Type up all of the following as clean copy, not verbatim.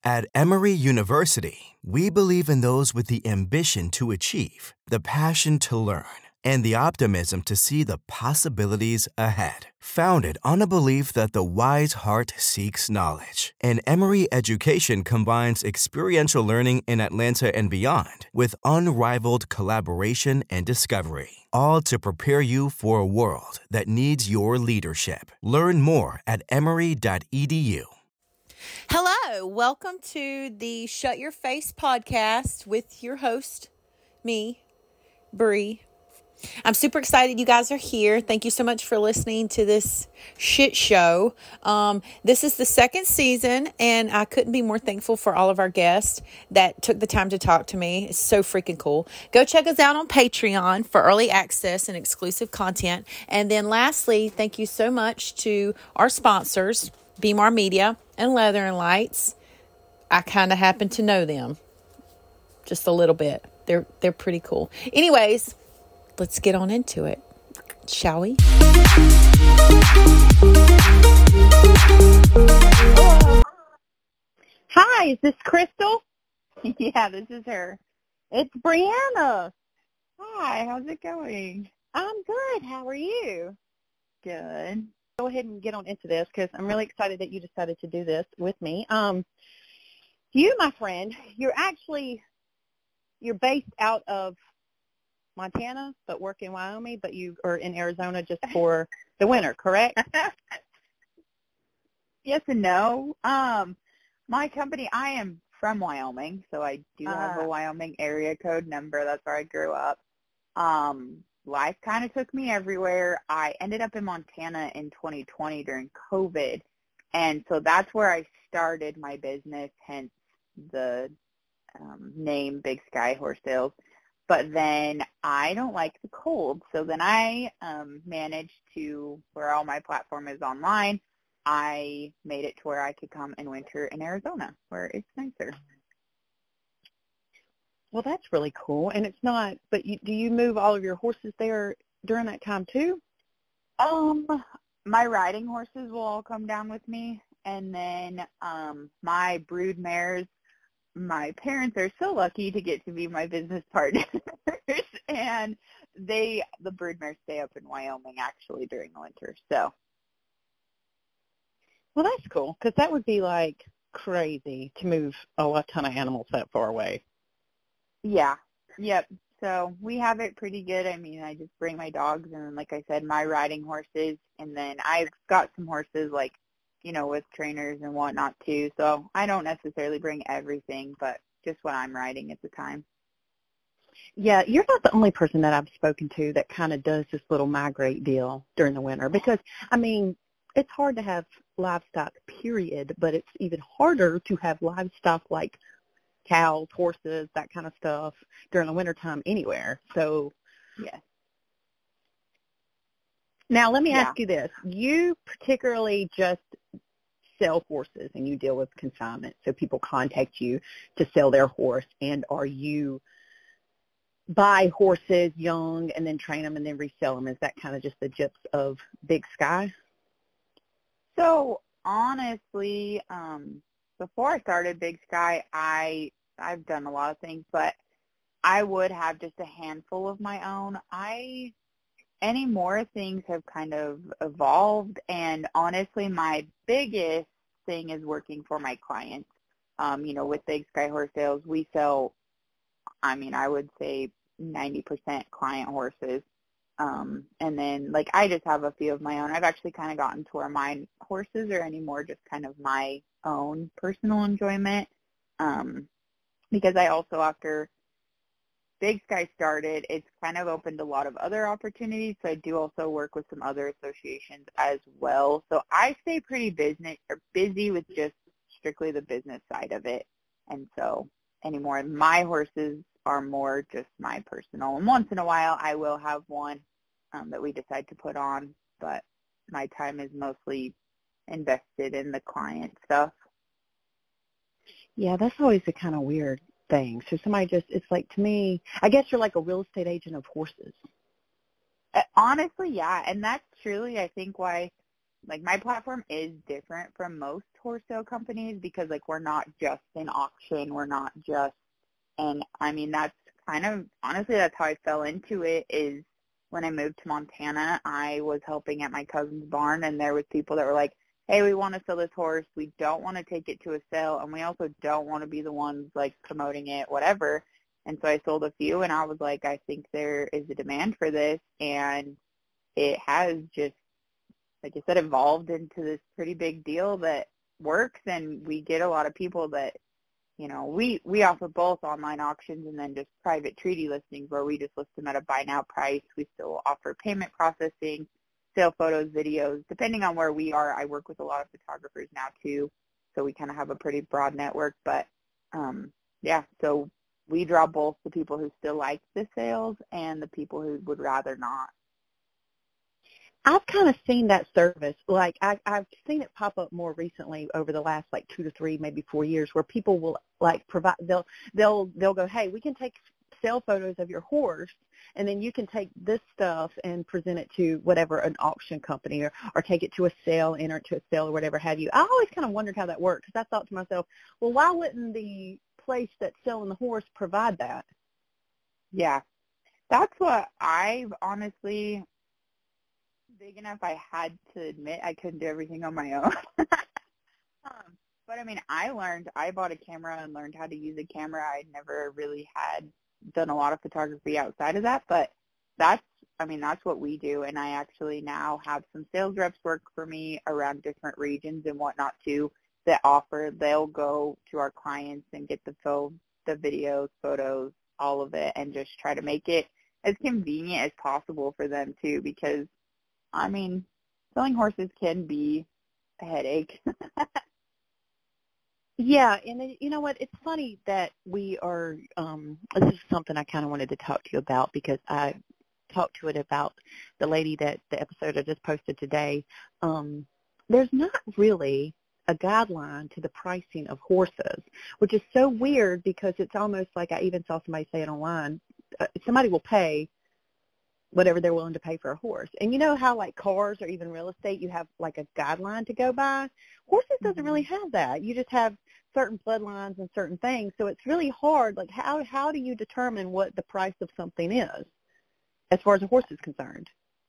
At Emory University, we believe in those with the ambition to achieve, the passion to learn, and the optimism to see the possibilities ahead. Founded on a belief that the wise heart seeks knowledge, and Emory education combines experiential learning in Atlanta and beyond with unrivaled collaboration and discovery, all to prepare you for a world that needs your leadership. Learn more at emory.edu. Hello, welcome to the Shut Your Face podcast with your host, me, Bree. I'm super excited you guys are here. Thank you so much for listening to this shit show. This is the second season, and I couldn't be more thankful for all of our guests that took the time to talk to me. It's so freaking cool. Go check us out on Patreon for early access and exclusive content. And then lastly, thank you so much to our sponsors, Beamar Media and Leather and Lights. I kind of happen to know them just a little bit. They're pretty cool. Anyways, let's get on into it, shall we? Hi, is this Crystal? Yeah, this is her. It's Brianna. Hi, how's it going? I'm good. How are you? Good. Go ahead and get on into this because I'm really excited that you decided to do this with me. You, my friend, you're based out of Montana but work in Wyoming, but you are in Arizona just for the winter, correct? Yes and no. My company, I am from Wyoming, so I do have a Wyoming area code number. That's where I grew up. Life kind of took me everywhere. I ended up in Montana in 2020 during COVID, and so that's where I started my business, hence the name Big Sky Horse Sales. But then I don't like the cold, so then I managed to, where all my platform is online, I made it to where I could come and winter in Arizona, where it's nicer. Well, that's really cool. And it's not, but do you move all of your horses there during that time too? My riding horses will all come down with me, and then my brood mares, my parents are so lucky to get to be my business partners, and the brood mares stay up in Wyoming actually during the winter. So, well, that's cool because that would be like crazy to move a ton of animals that far away. Yeah. Yep. So we have it pretty good. I mean, I just bring my dogs and then, like I said, my riding horses, and then I've got some horses like, with trainers and whatnot too. So I don't necessarily bring everything, but just what I'm riding at the time. Yeah, you're not the only person that I've spoken to that kind of does this little migrate deal during the winter because, I mean, it's hard to have livestock, period, but it's even harder to have livestock like cows, horses, that kind of stuff during the wintertime anywhere. So, yeah. Now, let me ask you this. You particularly just sell horses and you deal with consignment, so people contact you to sell their horse, and are you buy horses young and then train them and then resell them? Is that kind of just the gist of Big Sky? So, honestly, before I started Big Sky, I've done a lot of things, but I would have just a handful of my own. Anymore things have kind of evolved, and honestly, my biggest thing is working for my clients. With Big Sky Horse Sales, we sell, I would say 90% client horses. And then, I just have a few of my own. I've actually kind of gotten to where my horses are anymore just kind of my own personal enjoyment. Because I also, after Big Sky started, it's kind of opened a lot of other opportunities. So I do also work with some other associations as well. So I stay pretty busy with just strictly the business side of it. And so anymore, my horses are more just my personal. And once in a while, I will have one that we decide to put on, but my time is mostly invested in the client stuff. Yeah, that's always a kind of weird thing. So somebody it's like, to me, I guess you're like a real estate agent of horses. Honestly, yeah, and that's truly, I think, why like my platform is different from most horse sale companies because like we're not just an auction, we're not just, and I mean that's kind of, honestly that's how I fell into it. Is when I moved to Montana, I was helping at my cousin's barn, and there was people that were like, hey, we want to sell this horse, we don't want to take it to a sale, and we also don't want to be the ones like promoting it, whatever. And so I sold a few, and I was like, I think there is a demand for this, and it has just, like I said, evolved into this pretty big deal that works, and we get a lot of people that, you know, we offer both online auctions and then just private treaty listings where we just list them at a buy now price. We still offer payment processing, sale photos, videos, depending on where we are. I work with a lot of photographers now too, so we kind of have a pretty broad network. But yeah, so we draw both the people who still like the sales and the people who would rather not. I've kind of seen that service. Like I've seen it pop up more recently over the last like 2 to 3, maybe 4 years, where people will like provide. They'll go, hey, we can take sale photos of your horse, and then you can take this stuff and present it to whatever, an auction company, or take it to a sale, enter it to a sale, or whatever have you. I always kind of wondered how that worked, because I thought to myself, well, why wouldn't the place that's selling the horse provide that? Yeah, that's what I've honestly, big enough I had to admit I couldn't do everything on my own. But I mean, I bought a camera and learned how to use a camera. I never really had done a lot of photography outside of that, but that's what we do. And I actually now have some sales reps work for me around different regions and whatnot too, that they'll go to our clients and get the videos, photos, all of it, and just try to make it as convenient as possible for them too, because I mean, selling horses can be a headache. Yeah, and you know what? It's funny that we are, this is something I kind of wanted to talk to you about, because I talked to it about the lady that the episode I just posted today. There's not really a guideline to the pricing of horses, which is so weird, because it's almost like, I even saw somebody say it online, somebody will pay whatever they're willing to pay for a horse. And you know how like cars or even real estate, you have like a guideline to go by? Horses doesn't really have that. You just have certain bloodlines and certain things. So it's really hard. Like how do you determine what the price of something is as far as a horse is concerned?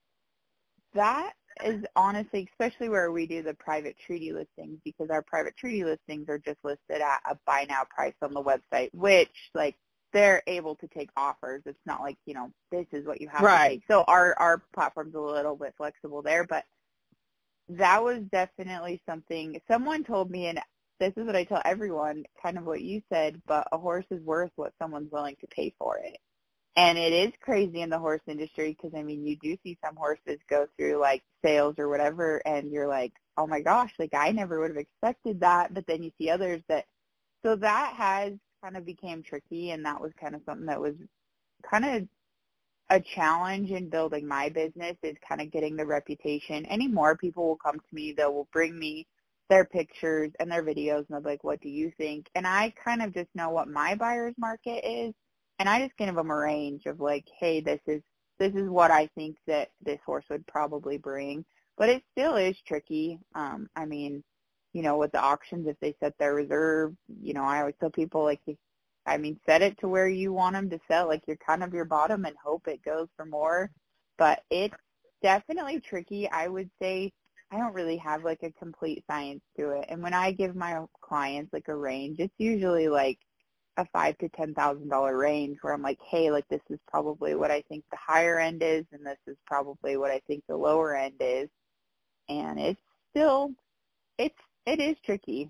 That is honestly, especially where we do the private treaty listings, because our private treaty listings are just listed at a buy now price on the website, which like they're able to take offers. It's not like, you know, this is what you have to take. So our platform's a little bit flexible there, but that was definitely something someone told me, and this is what I tell everyone, kind of what you said, but a horse is worth what someone's willing to pay for it. And it is crazy in the horse industry, because, I mean, you do see some horses go through, like, sales or whatever, and you're like, oh, my gosh, like, I never would have expected that. But then you see others that – so that has kind of became tricky, and that was kind of something that was kind of a challenge in building my business, is kind of getting the reputation. Anymore, people will come to me, they will bring me their pictures and their videos, and they'll be like, what do you think? And I kind of just know what my buyer's market is, and I just give them a range of like, hey, this is what I think that this horse would probably bring. But it still is tricky. I mean, you know, with the auctions, if they set their reserve, you know, I always tell people, like, set it to where you want them to sell. Like, you're kind of your bottom and hope it goes for more. But it's definitely tricky. I would say I don't really have, like, a complete science to it. And when I give my clients, like, a range, it's usually, like, a $5,000 to $10,000 range where I'm like, hey, like, this is probably what I think the higher end is, and this is probably what I think the lower end is. And it's still, it is tricky.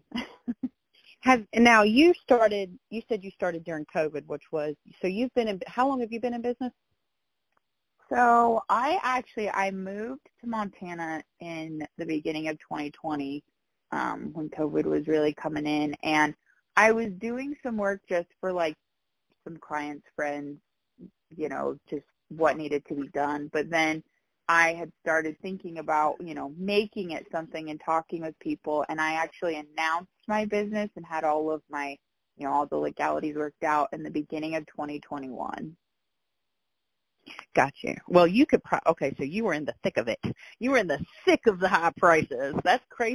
Now you said you started during COVID, which was, so you've been in, how long have you been in business? So I moved to Montana in the beginning of 2020 when COVID was really coming in, and I was doing some work just for like some clients, friends, you know, just what needed to be done. But then I had started thinking about, you know, making it something and talking with people, and I actually announced my business and had all of my, you know, all the legalities worked out in the beginning of 2021. Gotcha. Well, you could okay, so you were in the thick of it. You were in the thick of the high prices. That's crazy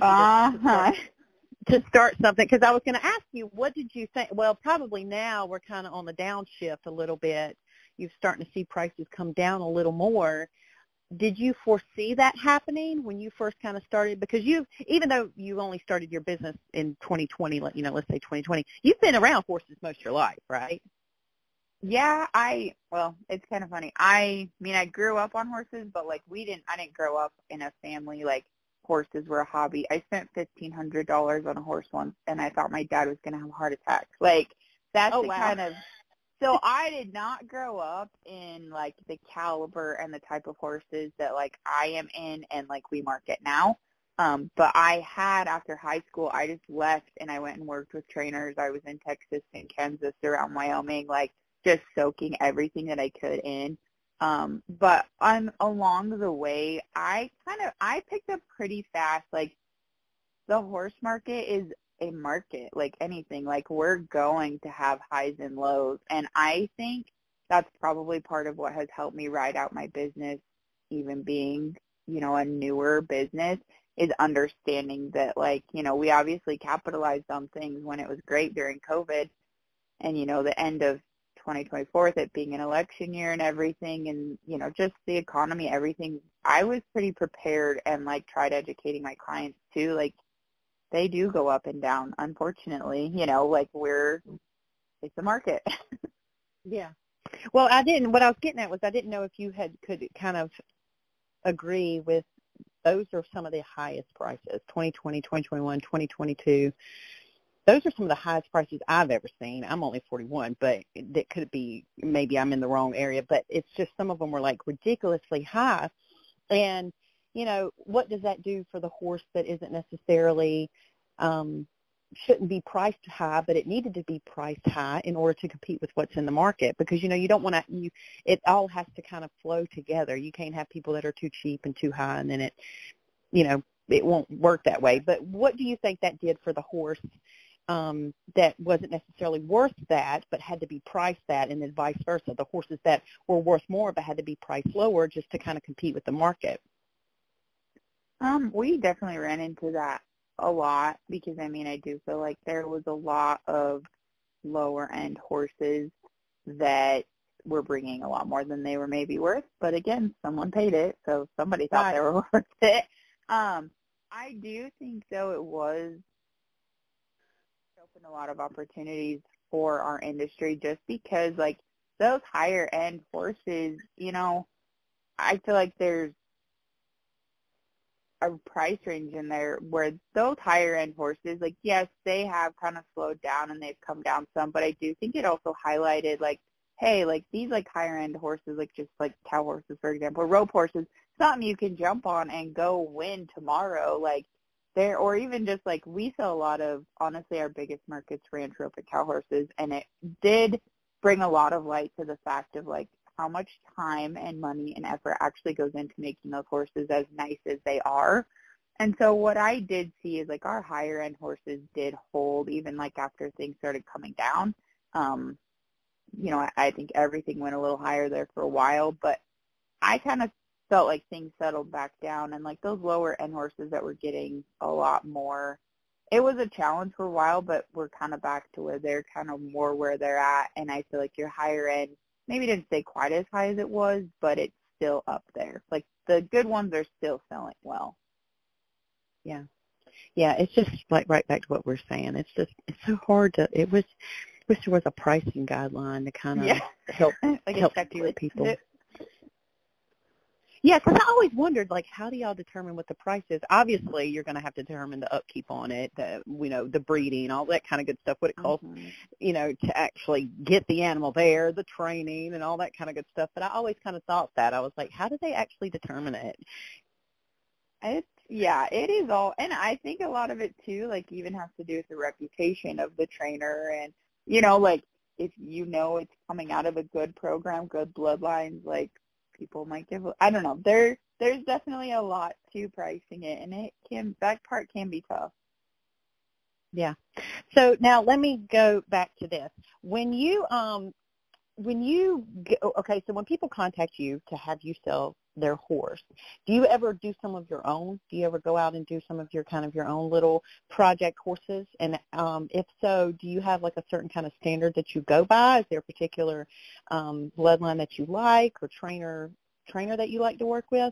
to start something, because I was going to ask you, what did you think? Well, probably now we're kind of on the downshift a little bit. You're starting to see prices come down a little more. Did you foresee that happening when you first kind of started? Because even though you only started your business in 2020, let's say 2020, you've been around horses most of your life, right? Yeah, it's kind of funny. I mean, I grew up on horses, but like I didn't grow up in a family like horses were a hobby. I spent $1,500 on a horse once, and I thought my dad was going to have a heart attack. Like, that's kind of, so I did not grow up in like the caliber and the type of horses that like I am in and like we market now. But I had, after high school, I just left and I went and worked with trainers. I was in Texas and Kansas, around Wyoming, like just soaking everything that I could in. But along the way, I picked up pretty fast, like the horse market is a market like anything. Like, we're going to have highs and lows. And I think that's probably part of what has helped me ride out my business, even being, a newer business, is understanding that, like, we obviously capitalized on things when it was great during COVID and, the end of 2024, it being an election year and everything, and, just the economy, everything. I was pretty prepared and, like, tried educating my clients too. Like, they do go up and down, unfortunately, like it's a market. Yeah. Well, what I was getting at was I didn't know if you could kind of agree with those are some of the highest prices, 2020, 2021, 2022. Those are some of the highest prices I've ever seen. I'm only 41, but it could be, maybe I'm in the wrong area, but it's just some of them were like ridiculously high. And, what does that do for the horse that isn't necessarily, shouldn't be priced high, but it needed to be priced high in order to compete with what's in the market? Because, you don't want to, it all has to kind of flow together. You can't have people that are too cheap and too high, and then it won't work that way. But what do you think that did for the horse that wasn't necessarily worth that, but had to be priced that, and then vice versa? The horses that were worth more but had to be priced lower just to kind of compete with the market. We definitely ran into that a lot because, I do feel like there was a lot of lower-end horses that were bringing a lot more than they were maybe worth. But, again, someone paid it, so somebody thought they were worth it. I do think, though, it was opened a lot of opportunities for our industry just because, like, those higher-end horses, I feel like there's a price range in there where those higher end horses, like, yes, they have kind of slowed down and they've come down some, but I do think it also highlighted, like, hey, like, these, like, higher end horses, like, just like cow horses, for example, rope horses, something you can jump on and go win tomorrow, like, there, or even just, like, we sell a lot of, honestly, our biggest markets ranch, rope, and cow horses, and it did bring a lot of light to the fact of, like, how much time and money and effort actually goes into making those horses as nice as they are. And so what I did see is, like, our higher end horses did hold even, like, after things started coming down. I think everything went a little higher there for a while, but I kind of felt like things settled back down, and, like, those lower end horses that were getting a lot more, it was a challenge for a while, but we're kind of back to where they're kind of more where they're at. And I feel like your higher end maybe didn't stay quite as high as it was, but it's still up there. Like, the good ones are still selling well. Yeah. Yeah, it's just like right back to what we're saying. It's so hard to, wish there was a pricing guideline to kind of help steer people. Yeah, because I always wondered, like, how do y'all determine what the price is? Obviously, you're going to have to determine the upkeep on it, the breeding, all that kind of good stuff, what it costs, to actually get the animal there, the training and all that kind of good stuff. But I always kind of thought that. I was like, how do they actually determine it? It is all, and I think a lot of it, too, like, even has to do with the reputation of the trainer. And, like, if it's coming out of a good program, good bloodlines, like, people might give, I don't know. There's definitely a lot to pricing it, and that part can be tough. Yeah. So now let me go back to this. When you when you okay, so when people contact you to have you sell their horse, do you ever do some of your own? Do you ever go out and do some of your kind of your own little project horses? And if so, do you have like a certain kind of standard that you go by? Is there a particular bloodline that you like or trainer that you like to work with?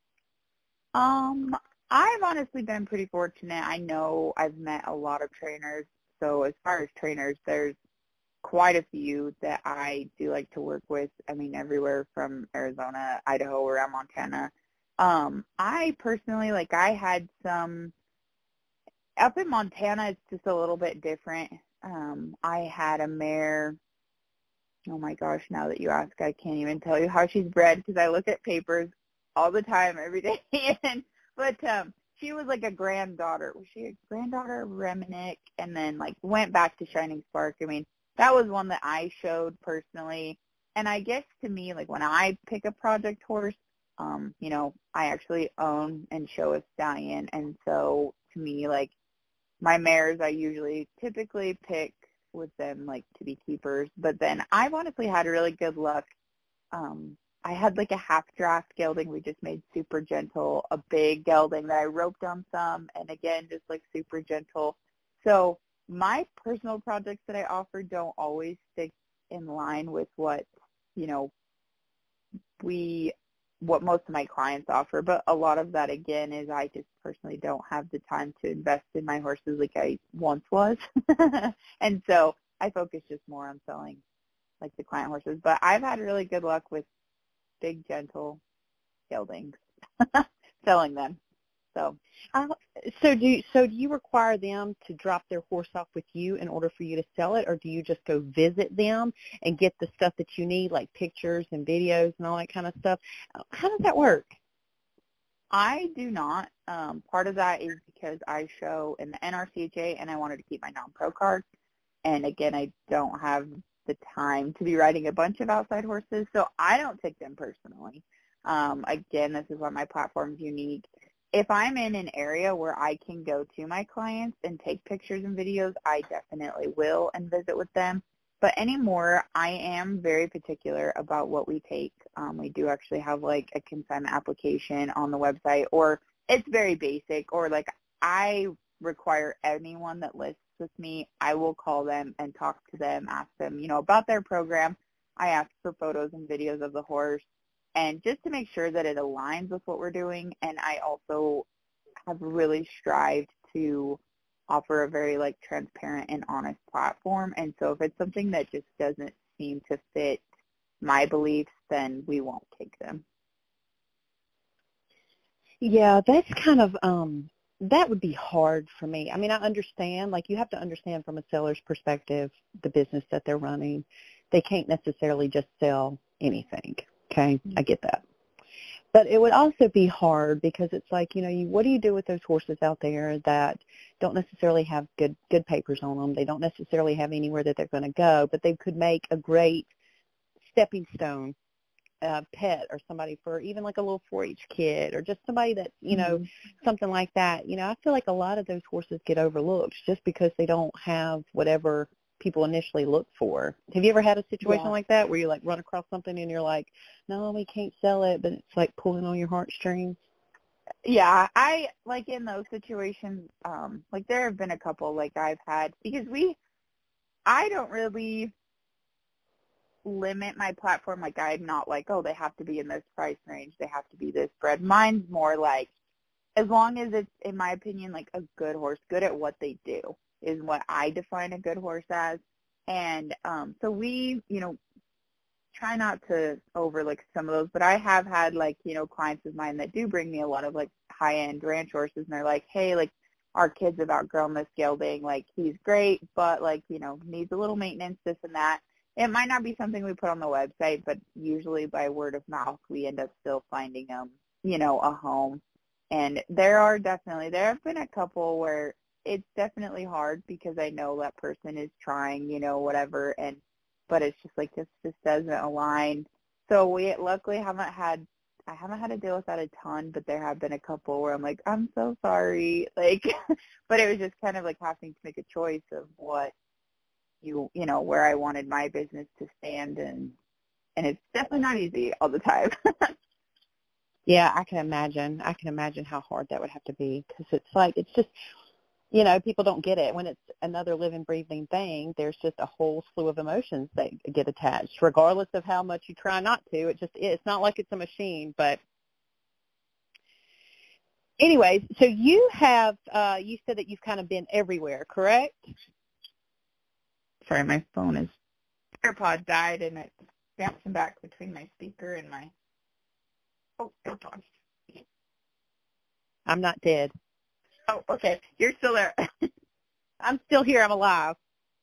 I've honestly been pretty fortunate. I know I've met a lot of trainers. So as far as trainers, there's quite a few that I do like to work with. I mean, everywhere from Arizona, Idaho, around Montana. I personally, like, I had some, up in Montana, it's just a little bit different. I had a mare, oh my gosh, now that you ask, I can't even tell you how she's bred because I look at papers all the time, every day. But she was like a granddaughter. Was she a granddaughter of Reminick? And then, like, went back to Shining Spark. I mean, that was one that I showed personally. And I guess to me, like, when I pick a project horse, you know, I actually own and show a stallion. And so to me, like, my mares I usually typically pick with them, like, to be keepers. But then I've honestly had really good luck. I had like a half draft gelding we just made super gentle, a big gelding that I roped on some, and again, just like super gentle. So my personal projects that I offer don't always stick in line with what, you know, what most of my clients offer. But a lot of that, again, is I just personally don't have the time to invest in my horses like I once was. And so I focus just more on selling like the client horses. But I've had really good luck with big, gentle geldings, selling them. So do you require them to drop their horse off with you in order for you to sell it, or do you just go visit them and get the stuff that you need, like pictures and videos and all that kind of stuff? How does that work? I do not. Part of that is because I show in the NRCHA and I wanted to keep my non-pro card. And again, I don't have the time to be riding a bunch of outside horses, so I don't take them personally. Again, this is why my platform is unique. If I'm in an area where I can go to my clients and take pictures and videos, I definitely will and visit with them. But anymore, I am very particular about what we take. We do actually have like a consignment application on the website, or it's very basic, or like I require anyone that lists with me, I will call them and talk to them, ask them, you know, about their program. I ask for photos and videos of the horse, and just to make sure that it aligns with what we're doing. And I also have really strived to offer a very like transparent and honest platform. And so if it's something that just doesn't seem to fit my beliefs, then we won't take them. Yeah, that's kind of that would be hard for me. I mean, I understand, like, you have to understand from a seller's perspective the business that they're running. They can't necessarily just sell anything, okay? I get that. But it would also be hard because it's like, you know, what do you do with those horses out there that don't necessarily have good papers on them? They don't necessarily have anywhere that they're going to go, but they could make a great stepping stone pet, or somebody for even like a little 4-H kid, or just somebody that, you know, something like that. You know, I feel like a lot of those horses get overlooked just because they don't have whatever people initially look for. Have you ever had a situation like that where you like run across something and you're like, no, we can't sell it, but it's like pulling on your heartstrings? Yeah, I like in those situations, like there have been a couple like I've had, because I don't really limit my platform. Like I'm not like, oh, they have to be in this price range, they have to be this bred. Mine's more like, as long as it's, in my opinion, like a good horse, good at what they do is what I define a good horse as. And so we, you know, try not to overlook some of those, but I have had like, you know, clients of mine that do bring me a lot of like high-end ranch horses, and they're like, hey, like our kids have outgrown this gelding, like he's great, but like, you know, needs a little maintenance, this and that. It might not be something we put on the website, but usually by word of mouth, we end up still finding you know, a home. And there have been a couple where it's definitely hard because I know that person is trying, you know, whatever, but it's just like this just doesn't align. So we luckily I haven't had to deal with that a ton, but there have been a couple where I'm like, I'm so sorry, like, but it was just kind of like having to make a choice of what you know, where I wanted my business to stand, and it's definitely not easy all the time. Yeah, I can imagine. I can imagine how hard that would have to be, because it's just, you know, people don't get it. When it's another living, breathing thing, there's just a whole slew of emotions that get attached, regardless of how much you try not to. It's not like it's a machine. But anyways, so you have, you said that you've kind of been everywhere, correct? Sorry, my AirPod died, and it's bouncing back between my speaker and my AirPod. I'm not dead. Oh, okay. You're still there. I'm still here. I'm alive.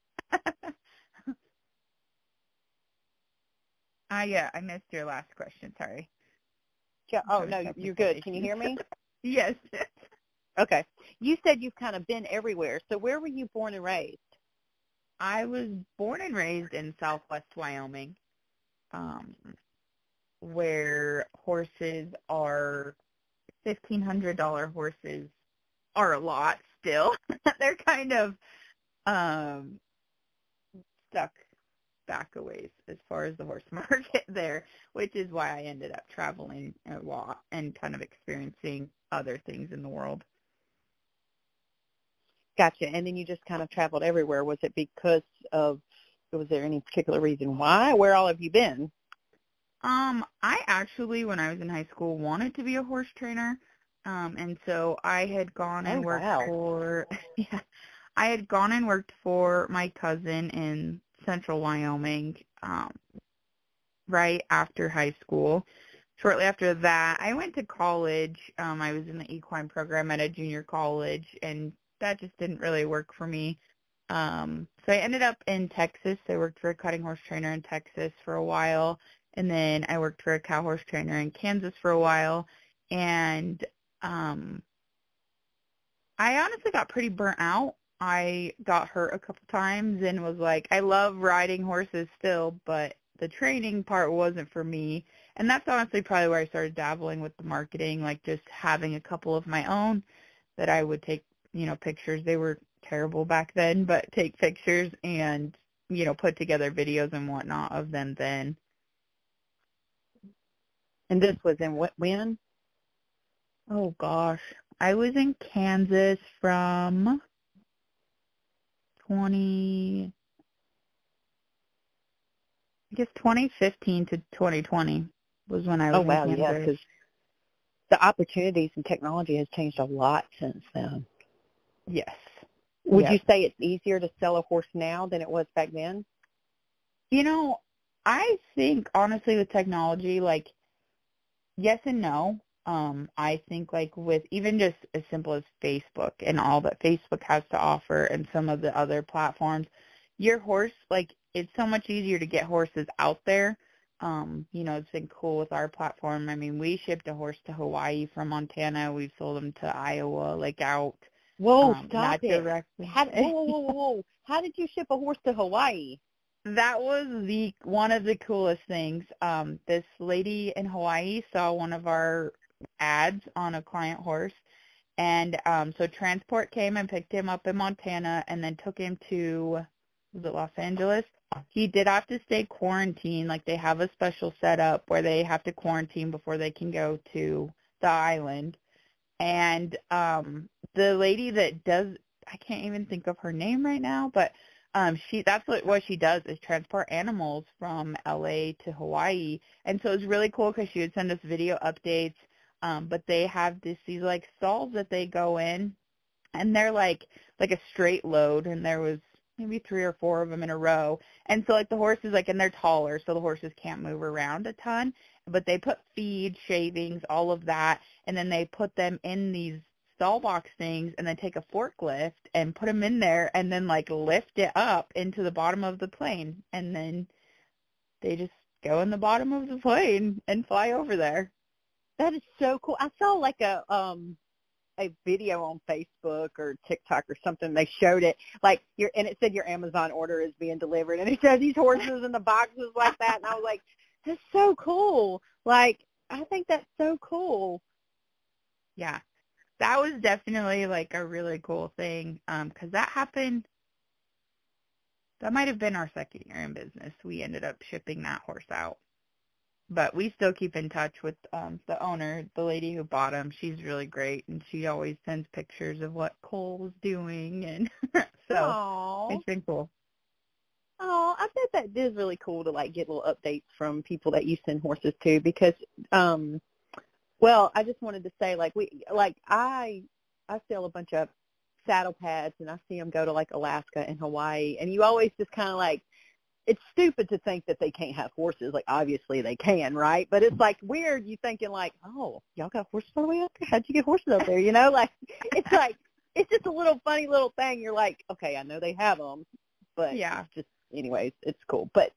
I missed your last question. Sorry. Yeah, oh, no, you're good. Can you hear me? Yes. Okay. You said you've kind of been everywhere. So where were you born and raised? I was born and raised in Southwest Wyoming, where horses are $1,500 horses are a lot still. They're kind of stuck back a ways as far as the horse market there, which is why I ended up traveling a lot and kind of experiencing other things in the world. Gotcha. And then you just kind of traveled everywhere. Was it was there any particular reason why? Where all have you been? I actually, when I was in high school, wanted to be a horse trainer. And so I had gone and worked for, I had gone and worked for my cousin in central Wyoming, right after high school. Shortly after that, I went to college. I was in the equine program at a junior college, and that just didn't really work for me. So I ended up in Texas. I worked for a cutting horse trainer in Texas for a while, and then I worked for a cow horse trainer in Kansas for a while, and I honestly got pretty burnt out. I got hurt a couple times and was like, I love riding horses still, but the training part wasn't for me. And that's honestly probably where I started dabbling with the marketing, like just having a couple of my own that I would take, you know, pictures. They were terrible back then, but take pictures and, you know, put together videos and whatnot of them then. And this was in when? Oh, gosh. I was in Kansas from 2015 to 2020 was when I was in Kansas. Oh, wow, yeah, because the opportunities and technology has changed a lot since then. Yes. Would you say it's easier to sell a horse now than it was back then? You know, I think, honestly, with technology, like, yes and no. I think, like, with even just as simple as Facebook and all that Facebook has to offer and some of the other platforms, your horse, like, it's so much easier to get horses out there. You know, it's been cool with our platform. I mean, we shipped a horse to Hawaii from Montana. We've sold them to Iowa, like, out. Whoa, stop it. Directly. Whoa. How did you ship a horse to Hawaii? That was one of the coolest things. This lady in Hawaii saw one of our ads on a client horse, and so transport came and picked him up in Montana and then took him to, was it Los Angeles? He did have to stay quarantined. Like, they have a special setup where they have to quarantine before they can go to the island. And the lady that does, I can't even think of her name right now, but that's what she does, is transport animals from LA to Hawaii. And so it's really cool because she would send us video updates. But they have these like stalls that they go in, and they're like a straight load, and there was maybe 3 or 4 of them in a row. And so, like, the horses, like, and they're taller, so the horses can't move around a ton. But they put feed, shavings, all of that, and then they put them in these stall box things, and then take a forklift and put them in there, and then, like, lift it up into the bottom of the plane. And then they just go in the bottom of the plane and fly over there. That is so cool. I saw, like, a video on Facebook or TikTok or something. They showed it, like, and it said your Amazon order is being delivered, and it showed these horses in the boxes like that, and I was like, that's so cool. Like, I think that's so cool. Yeah, that was definitely, like, a really cool thing, because that happened, that might have been our second year in business. We ended up shipping that horse out. But we still keep in touch with the owner, the lady who bought him. She's really great, and she always sends pictures of what Cole's doing, and so Aww. it's been cool. Oh, I bet that is really cool to like get little updates from people that you send horses to because, well, I just wanted to say I sell a bunch of saddle pads and I see them go to like Alaska and Hawaii, and you always just kind of like, it's stupid to think that they can't have horses. Like, obviously they can, right? But it's, like, weird you thinking, like, oh, y'all got horses all the way up there? How'd you get horses up there? You know, like, it's just a little funny little thing. You're like, okay, I know they have them, but yeah, it's just, anyways, it's cool. But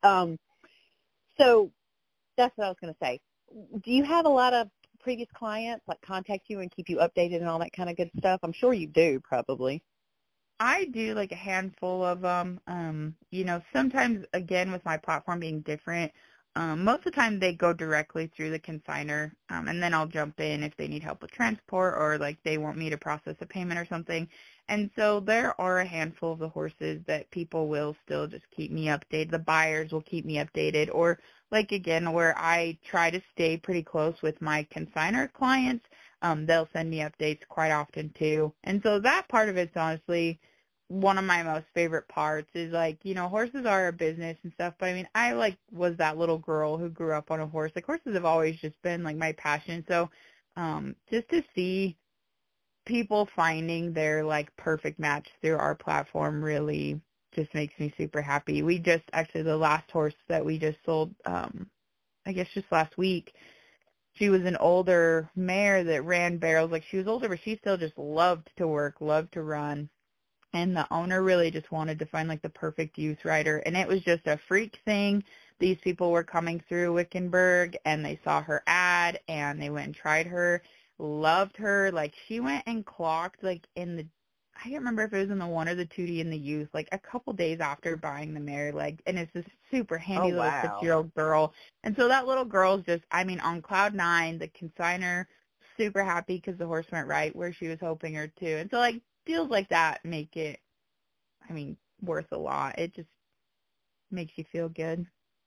so that's what I was going to say. Do you have a lot of previous clients, like, contact you and keep you updated and all that kind of good stuff? I'm sure you do, probably. I do like a handful of them. Sometimes, again, with my platform being different, most of the time they go directly through the consignor, and then I'll jump in if they need help with transport or like they want me to process a payment or something. And so there are a handful of the horses that people will still just keep me updated. The buyers will keep me updated, or like again where I try to stay pretty close with my consignor clients. They'll send me updates quite often too. And so that part of it's honestly one of my most favorite parts is like, horses are a business and stuff, but I mean, I like was that little girl who grew up on a horse. Like horses have always just been like my passion. So just to see people finding their like perfect match through our platform really just makes me super happy. We just actually the last horse that we just sold, I guess just last week, she was an older mare that ran barrels. Like she was older, but she still just loved to work, loved to run. And the owner really just wanted to find like the perfect youth rider. And it was just a freak thing. These people were coming through Wickenburg and they saw her ad and they went and tried her, loved her. Like she went and clocked like I can't remember if it was in the 1 or the 2D in the youth, like a couple days after buying the mare, like, and it's this super handy little 6-year-old girl. And so that little girl's just, I mean, on cloud 9, the consignor, super happy because the horse went right where she was hoping her to. And so, like, deals like that make it, I mean, worth a lot. It just makes you feel good.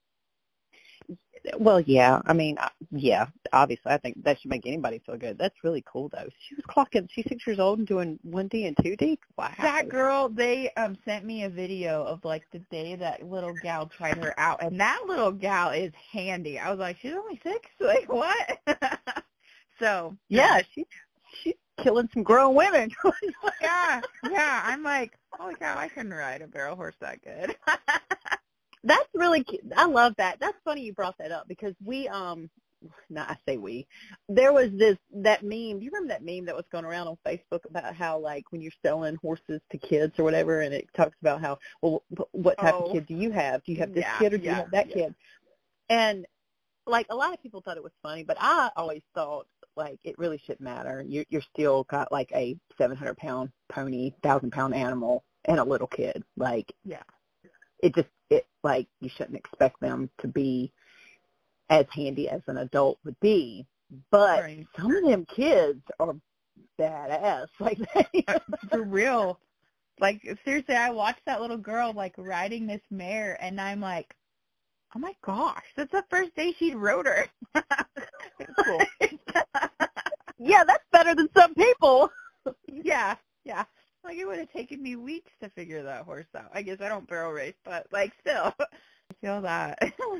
Well, yeah. I mean, yeah, obviously. I think that should make anybody feel good. That's really cool, though. She was clocking, she's 6 years old and doing 1D and 2D? Wow. That girl, they sent me a video of, like, the day that little gal tried her out, and that little gal is handy. I was like, she's only 6? Like, what? So. Yeah, she's killing some grown women. yeah. I'm like, holy cow, I couldn't ride a barrel horse that good. That's really cute. I love that. That's funny you brought that up because we, I say we, there was that meme. Do you remember that meme that was going around on Facebook about how, like, when you're selling horses to kids or whatever, and it talks about how, well, what type of kid do you have? Do you have this kid or do you have that kid? And, like, a lot of people thought it was funny, but I always thought, like, it really shouldn't matter. You're still got, like, a 700-pound pony, 1,000-pound animal, and a little kid. Like, yeah. Like, you shouldn't expect them to be as handy as an adult would be. But right. Some of them kids are badass. Like, for real. Like, seriously, I watched that little girl, like, riding this mare, and I'm like, oh, my gosh, that's the first day she'd rode her. It's cool. Yeah, that's better than some people. Yeah. Like, it would have taken me weeks to figure that horse out. I guess I don't barrel race, but, like, still, I feel that.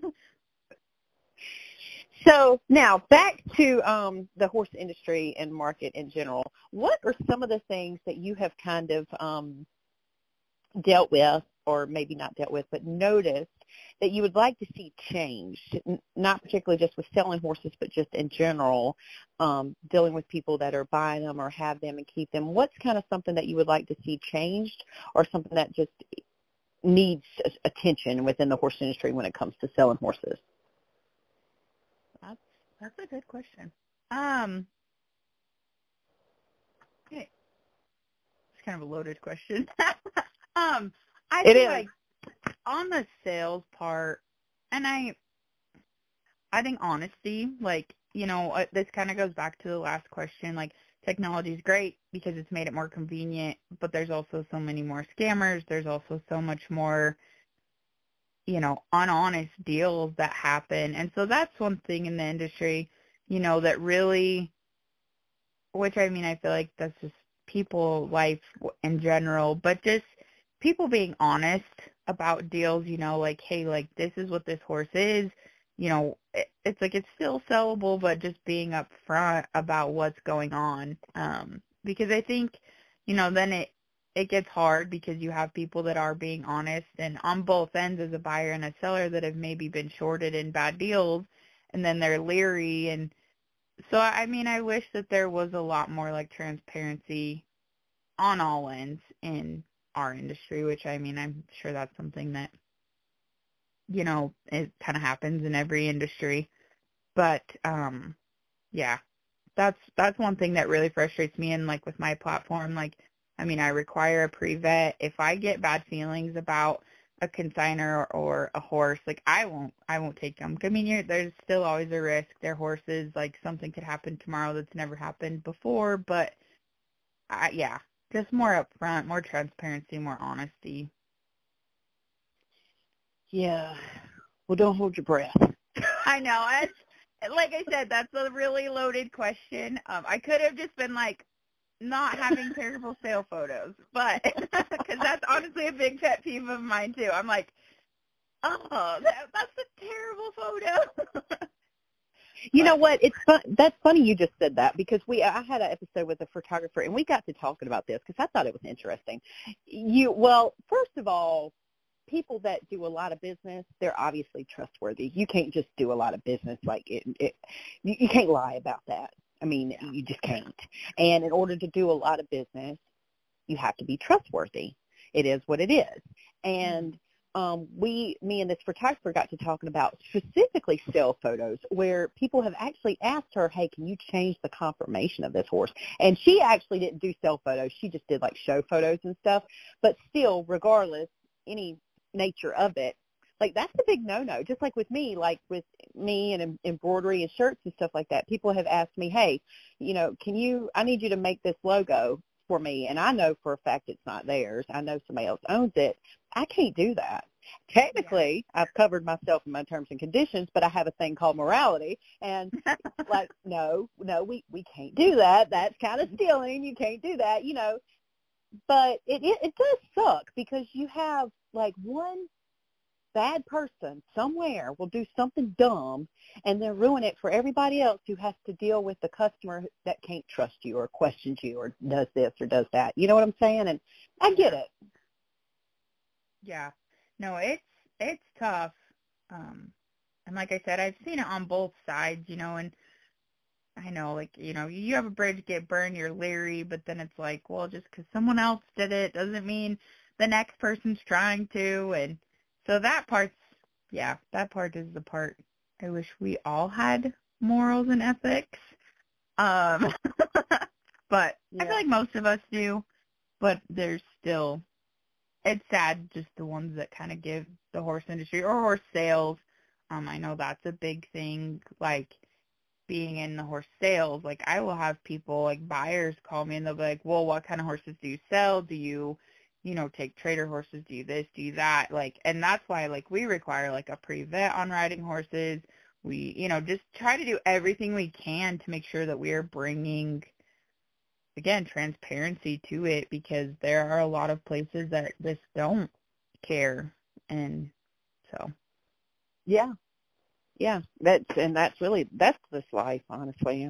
So, now, back to the horse industry and market in general. What are some of the things that you have kind of dealt with, or maybe not dealt with, but noticed that you would like to see changed, not particularly just with selling horses, but just in general, dealing with people that are buying them or have them and keep them? What's kind of something that you would like to see changed, or something that just needs attention within the horse industry when it comes to selling horses? That's a good question. Okay. It's kind of a loaded question. I feel like on the sales part, and I think honesty, like, this kind of goes back to the last question, like, technology is great because it's made it more convenient, but there's also so many more scammers. There's also so much more unhonest deals that happen. And so that's one thing in the industry, that really, which I feel like that's just people life in general, but just people being honest about deals, like, hey, like, this is what this horse is, it's like it's still sellable, but just being upfront about what's going on. Because I think, then it gets hard because you have people that are being honest and on both ends as a buyer and a seller that have maybe been shorted in bad deals, and then they're leery. And so, I wish that there was a lot more like transparency on all ends in our industry, which I'm sure that's something that, it kind of happens in every industry. But, yeah, that's one thing that really frustrates me. And like with my platform, like, I require a pre-vet. If I get bad feelings about a consignor or a horse, like I won't take them. There's still always a risk. They're horses. Like something could happen tomorrow that's never happened before. But yeah, just more upfront, more transparency, more honesty. Yeah. Well, don't hold your breath. I know. Like I said, that's a really loaded question. I could have just been like, not having terrible sale photos, but because that's honestly a big pet peeve of mine too. I'm like, oh, that's a terrible photo. You know what? That's funny you just said that because I had an episode with a photographer and we got to talking about this because I thought it was interesting. First of all, people that do a lot of business, they're obviously trustworthy. You can't just do a lot of business like you can't lie about that. You just can't. And in order to do a lot of business, you have to be trustworthy. It is what it is. And me and this photographer got to talking about specifically sale photos where people have actually asked her, hey, can you change the conformation of this horse? And she actually didn't do sale photos. She just did like show photos and stuff. But still, regardless, any nature of it, like that's the big no-no. Just like with me and embroidery and shirts and stuff like that, people have asked me, hey, I need you to make this logo for me. And I know for a fact it's not theirs. I know somebody else owns it. I can't do that. Technically, I've covered myself in my terms and conditions, but I have a thing called morality. And like, no, we can't do that. That's kind of stealing. You can't do that, But it does suck because you have like one bad person somewhere will do something dumb and then ruin it for everybody else who has to deal with the customer that can't trust you or questions you or does this or does that. You know what I'm saying? And I get it. Yeah. No, it's tough. And like I said, I've seen it on both sides, and I know, like, you have a bridge get burned, you're leery, but then it's like, well, just because someone else did it doesn't mean the next person's trying to. And so that part is the part I wish we all had morals and ethics. But yeah. I feel like most of us do, but there's still, it's sad just the ones that kind of give the horse industry or horse sales. I know that's a big thing, like being in the horse sales. Like I will have people, like buyers call me and they'll be like, well, what kind of horses do you sell? Do you take trader horses, do you this, do you that, like, and that's why, like, we require, like, a pre-vet on riding horses. We, just try to do everything we can to make sure that we are bringing, again, transparency to it because there are a lot of places that just don't care, and so. Yeah. That's this life, honestly.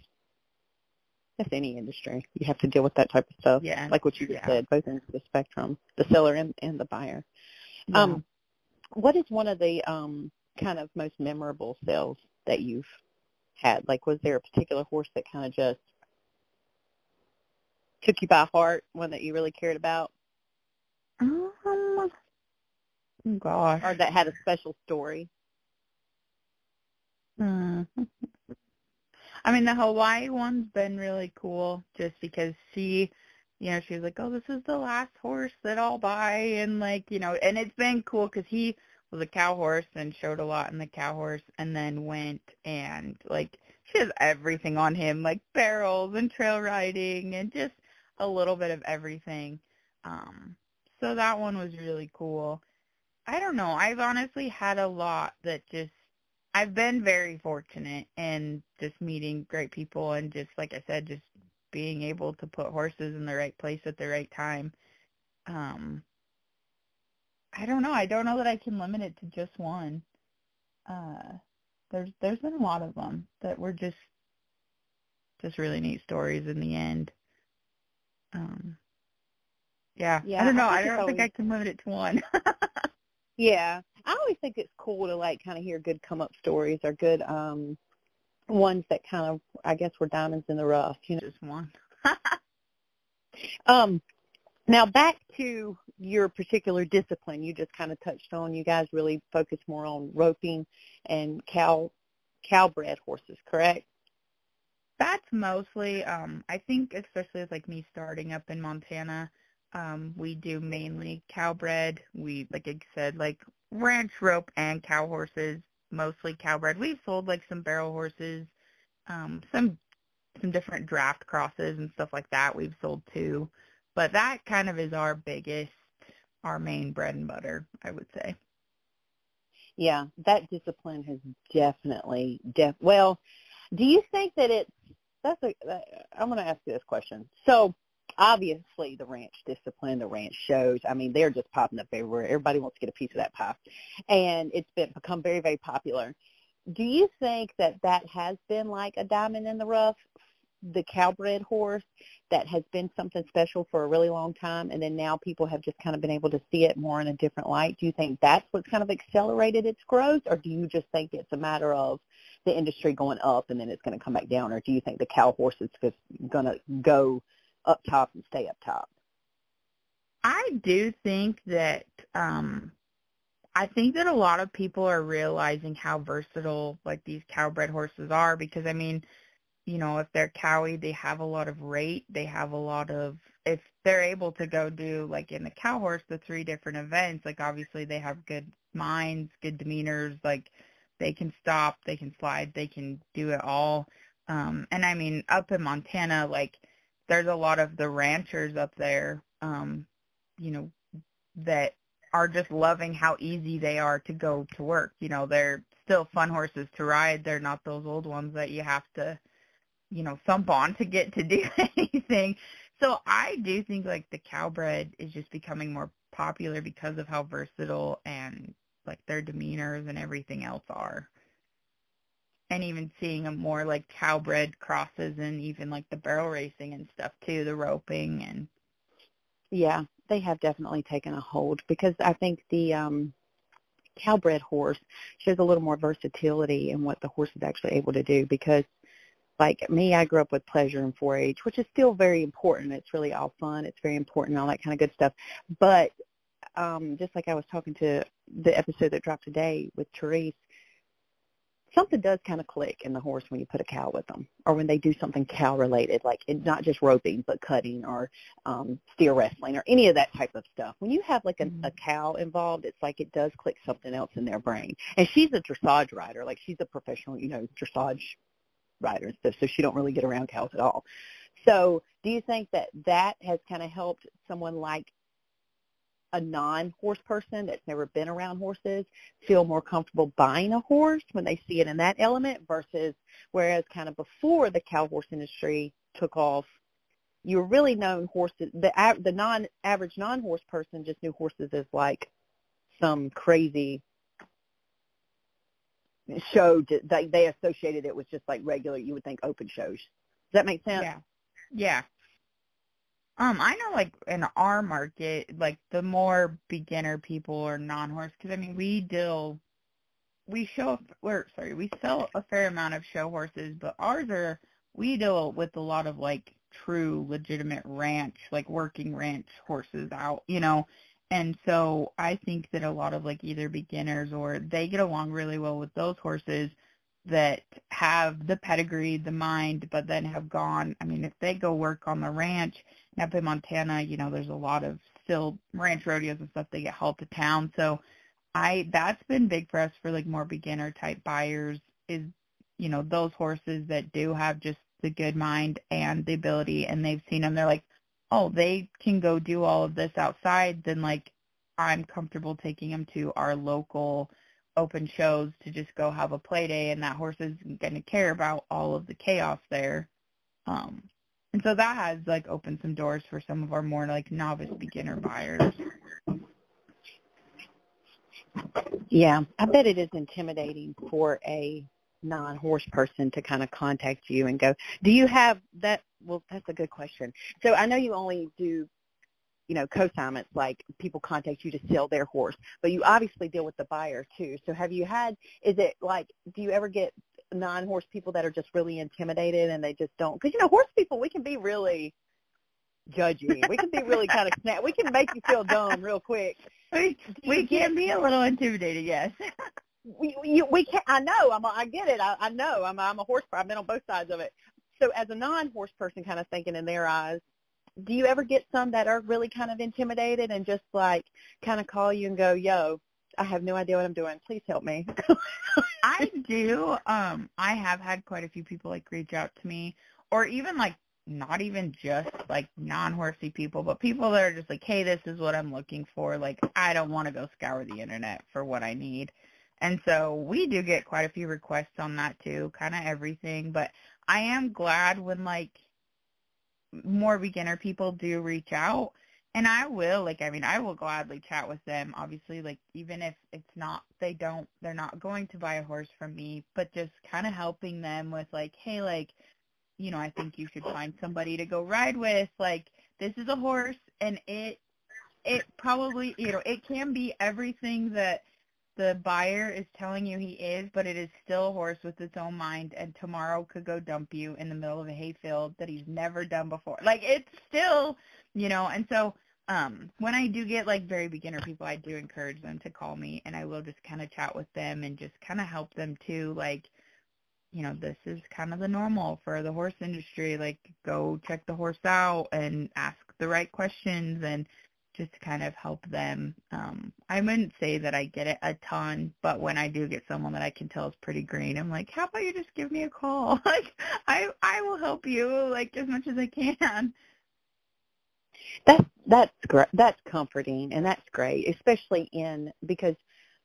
That's any industry. You have to deal with that type of stuff. Yeah. Like what you just said, both ends of the spectrum, the seller and the buyer. Yeah. What is one of the kind of most memorable sales that you've had? Like, was there a particular horse that kind of just took you by heart, one that you really cared about? Gosh. Or that had a special story? The Hawaii one's been really cool just because she was like, oh, this is the last horse that I'll buy. And like, and it's been cool because he was a cow horse and showed a lot in the cow horse and then went and like, she has everything on him, like barrels and trail riding and just a little bit of everything. So that one was really cool. I don't know. I've honestly had a lot that just, I've been very fortunate in just meeting great people and just, like I said, just being able to put horses in the right place at the right time. Um, I don't know. I don't know that I can limit it to just one. There's been a lot of them that were just really neat stories in the end. Yeah, I Yeah, don't I know. I think it's don't think always I can limit it to one. yeah. I always think it's cool to like kind of hear good come up stories or good ones that kind of I guess were diamonds in the rough, you know. Just one. Now back to your particular discipline you just kind of touched on. You guys really focus more on roping and cow-bred horses, correct? That's mostly, I think, especially with like me starting up in Montana, we do mainly cow-bred. We, like I said, like ranch rope and cow horses, mostly cow-bred. We've sold like some barrel horses, some different draft crosses and stuff like that we've sold too. But that kind of is our main bread and butter, I would say. Yeah, that discipline has definitely, well, do you think that I'm going to ask you this question. So, obviously, the ranch discipline, the ranch shows, I mean, they're just popping up everywhere. Everybody wants to get a piece of that pie. And it's become very, very popular. Do you think that has been like a diamond in the rough, the cow-bred horse, that has been something special for a really long time, and then now people have just kind of been able to see it more in a different light? Do you think that's what's kind of accelerated its growth, or do you just think it's a matter of the industry going up and then it's going to come back down, or do you think the cow horse is just going to go up top and stay up top? I do think that I think that a lot of people are realizing how versatile like these cow-bred horses are, because I mean, you know, if they're cowy, they have a lot of rate. They have a lot of, if they're able to go do, like in the cow horse, the 3 different events, like obviously they have good minds, good demeanors, like they can stop, they can slide, they can do it all. And I mean, up in Montana, like there's a lot of the ranchers up there, you know, that are just loving how easy they are to go to work. You know, they're still fun horses to ride. They're not those old ones that you have to, you know, thump on to get to do anything. So I do think like the cow-bred is just becoming more popular because of how versatile and like their demeanors and everything else are. And even seeing them more like cow-bred crosses and even like the barrel racing and stuff too, the roping and. Yeah, they have definitely taken a hold, because I think the cow-bred horse shows a little more versatility in what the horse is actually able to do, because like me, I grew up with pleasure and 4-H, which is still very important. It's really all fun. It's very important, all that kind of good stuff. But just like I was talking to the episode that dropped today with Therese, something does kind of click in the horse when you put a cow with them, or when they do something cow-related, like not just roping, but cutting or steer wrestling or any of that type of stuff. When you have like a cow involved, it's like it does click something else in their brain. And she's a dressage rider. Like she's a professional, you know, dressage rider and stuff, so she don't really get around cows at all. So do you think that has kind of helped someone like a non-horse person that's never been around horses feel more comfortable buying a horse when they see it in that element, versus whereas kind of before the cow horse industry took off, you were really known horses, the non-average non-horse person just knew horses as like some crazy show. They associated it with just like regular, you would think, open shows. Does that make sense? Yeah. I know, like, in our market, like, the more beginner people or non-horse, because, I mean, we sell a fair amount of show horses, but we deal with a lot of, like, true, legitimate ranch, like, working ranch horses out, you know, and so I think that a lot of, like, either beginners or they get along really well with those horses that have the pedigree, the mind, but then have gone, I mean, if they go work on the ranch, and up in Montana, you know, there's a lot of still ranch rodeos and stuff, they get hauled to town. So that's been big for us for like more beginner type buyers, is, you know, those horses that do have just the good mind and the ability, and they've seen them, they're like, oh, they can go do all of this outside, then like I'm comfortable taking him to our local open shows to just go have a play day, and that horse isn't going to care about all of the chaos there. And so that has, like, opened some doors for some of our more, like, novice beginner buyers. Yeah, I bet it is intimidating for a non-horse person to kind of contact you and go, do you have that? Well, that's a good question. So I know you only do, co-assignments, like people contact you to sell their horse, but you obviously deal with the buyer too. So is it like, do you ever get non-horse people that are just really intimidated and they just don't, because, horse people, we can be really judgy. We can be really kind of we can make you feel dumb real quick. We can be a little intimidated, yes. We can. I know. I get it. I know. I'm a horse. I've been on both sides of it. So as a non-horse person, kind of thinking in their eyes, do you ever get some that are really kind of intimidated and just like kind of call you and go, "Yo, I have no idea what I'm doing. Please help me." I do. I have had quite a few people like reach out to me, or even like not even just like non-horsey people, but people that are just like, hey, this is what I'm looking for. Like, I don't want to go scour the internet for what I need. And so we do get quite a few requests on that too, kind of everything. But I am glad when like more beginner people do reach out. And I will, I will gladly chat with them. Obviously, like, even if it's not, they're not going to buy a horse from me, but just kind of helping them with like, hey, like, I think you should find somebody to go ride with. Like, this is a horse, and it probably, it can be everything that the buyer is telling you he is, but it is still a horse with its own mind, and tomorrow could go dump you in the middle of a hayfield that he's never done before. Like, it's still, and so when I do get, like, very beginner people, I do encourage them to call me, and I will just kind of chat with them and just kind of help them, too, like, this is kind of the normal for the horse industry. Like, go check the horse out and ask the right questions and just kind of help them. I wouldn't say that I get it a ton, but when I do get someone that I can tell is pretty green, I'm like, how about you just give me a call? Like, I will help you, like, as much as I can. That's great. That's comforting, and that's great, especially because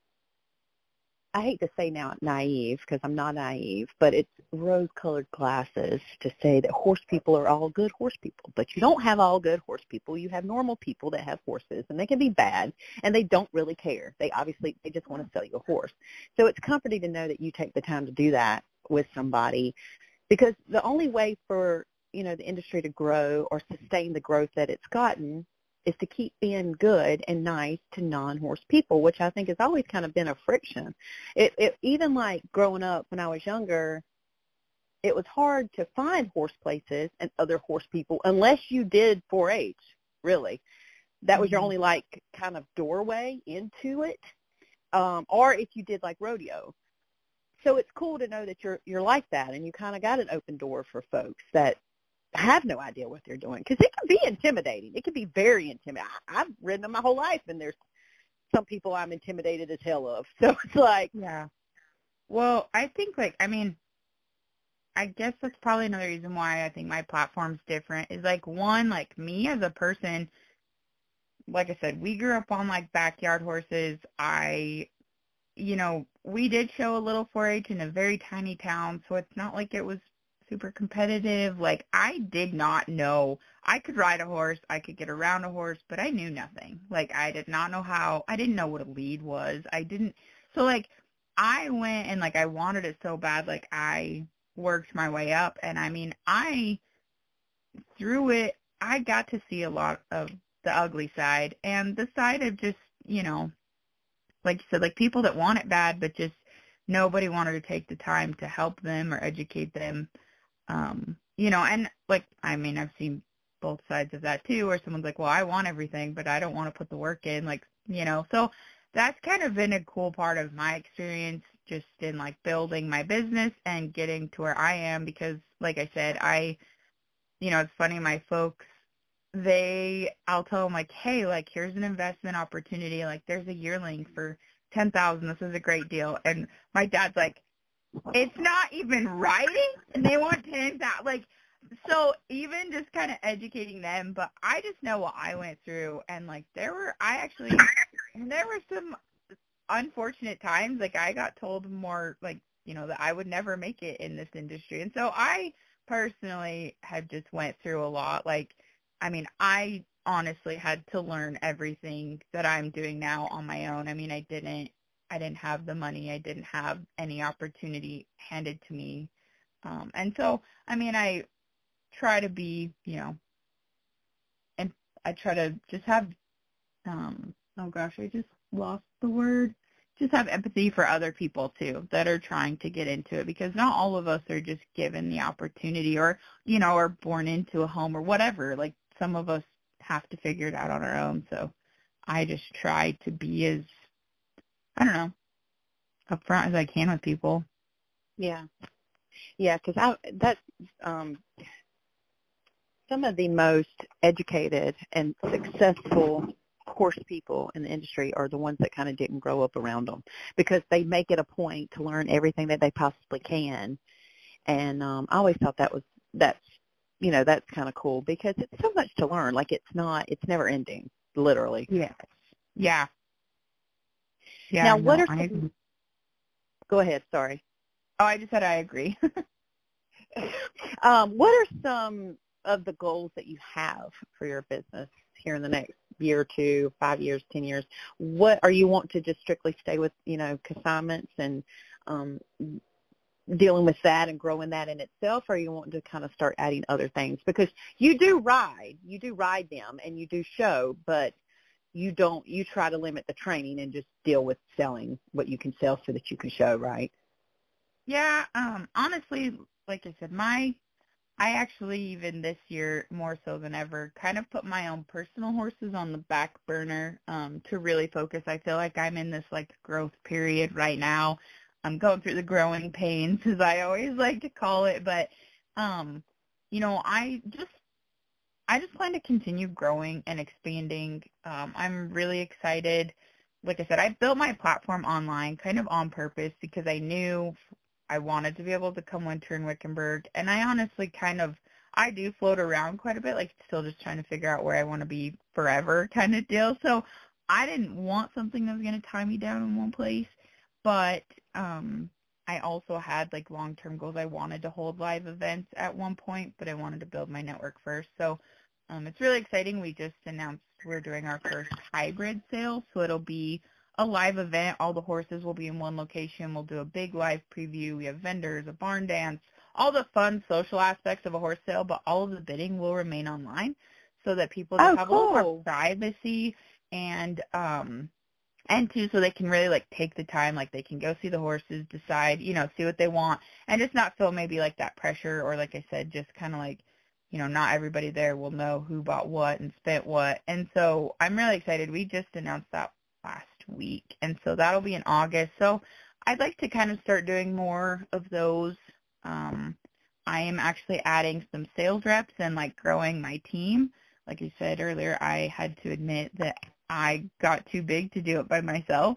I hate to say now naive, because I'm not naive, but it's rose-colored glasses to say that horse people are all good horse people. But you don't have all good horse people. You have normal people that have horses, and they can be bad, and they don't really care. They just want to sell you a horse. So it's comforting to know that you take the time to do that with somebody, because the only way for, the industry to grow or sustain the growth that it's gotten is to keep being good and nice to non-horse people, which I think has always kind of been a friction. It even like growing up when I was younger, it was hard to find horse places and other horse people unless you did 4-H, really. That was your only like kind of doorway into it, or if you did like rodeo. So it's cool to know that you're like that, and you kind of got an open door for folks that have no idea what they're doing, because it can be intimidating. It can be very intimidating. I've ridden them my whole life, and there's some people I'm intimidated as hell of. So it's like, yeah. Well, I think I guess that's probably another reason why I think my platform's different is like, one, like me as a person, like I said, we grew up on like backyard horses. We did show a little 4-H in a very tiny town, so it's not like it was super competitive. Like, I did not know. I could ride a horse, I could get around a horse, but I knew nothing. Like, I did not know I didn't know what a lead was. So like, I went and like, I wanted it so bad, like, I worked my way up, and through it, I got to see a lot of the ugly side, and the side of just, like you said, like, people that want it bad, but just nobody wanted to take the time to help them or educate them. And like, I've seen both sides of that too, where someone's like, well, I want everything, but I don't want to put the work in, like, so that's kind of been a cool part of my experience just in like building my business and getting to where I am, because like I said, it's funny, my folks, I'll tell them like, hey, like, here's an investment opportunity. Like, there's a yearling for $10,000. This is a great deal. And my dad's like, it's not even riding, and they want $10,000. Like, so even just kind of educating them, but I just know what I went through, and like, I actually there were some unfortunate times, like I got told more, like, that I would never make it in this industry. And so I personally have just went through a lot. Like, I mean, I honestly had to learn everything that I'm doing now on my own. I mean, I didn't have the money. I didn't have any opportunity handed to me. And so, I mean, I try to be, and I try to just have, oh gosh, I just lost the word. Just have empathy for other people too that are trying to get into it, because not all of us are just given the opportunity or, are born into a home or whatever. Like, some of us have to figure it out on our own. So I just try to be as, I don't know, upfront as I can with people. Yeah. Yeah, because that's some of the most educated and successful horse people in the industry are the ones that kind of didn't grow up around them, because they make it a point to learn everything that they possibly can. And I always thought that's kind of cool, because it's so much to learn. Like, it's never ending, literally. Yeah. Yeah. Yeah. Now, no, go ahead, sorry. Oh, I just said I agree. What are some of the goals that you have for your business here in the next year or two, 5 years, 10 years? What are you want to just strictly stay with, consignments and dealing with that and growing that in itself, or you want to kind of start adding other things? Because you do ride them and you do show, but you try to limit the training and just deal with selling what you can sell so that you can show, right? Yeah, honestly, like I said, I actually, even this year, more so than ever, kind of put my own personal horses on the back burner to really focus. I feel like I'm in this, like, growth period right now. I'm going through the growing pains, as I always like to call it. But, I just plan to continue growing and expanding. I'm really excited. Like I said, I built my platform online kind of on purpose because I knew I wanted to be able to come winter in Wickenburg. And I honestly I do float around quite a bit, like still just trying to figure out where I want to be forever kind of deal. So I didn't want something that was going to tie me down in one place. But I also had, like, long-term goals. I wanted to hold live events at one point, but I wanted to build my network first. So it's really exciting. We just announced we're doing our first hybrid sale, so it'll be a live event. All the horses will be in one location. We'll do a big live preview. We have vendors, a barn dance, all the fun social aspects of a horse sale, but all of the bidding will remain online so that people just have a little more privacy and too, so they can really, like, take the time, like, they can go see the horses, decide, see what they want, and just not feel maybe like that pressure, or, like I said, just kind of like, not everybody there will know who bought what and spent what. And so I'm really excited. We just announced that last week, and so that'll be in August. So I'd like to kind of start doing more of those. I am actually adding some sales reps and, like, growing my team. Like I said earlier, I had to admit that I got too big to do it by myself.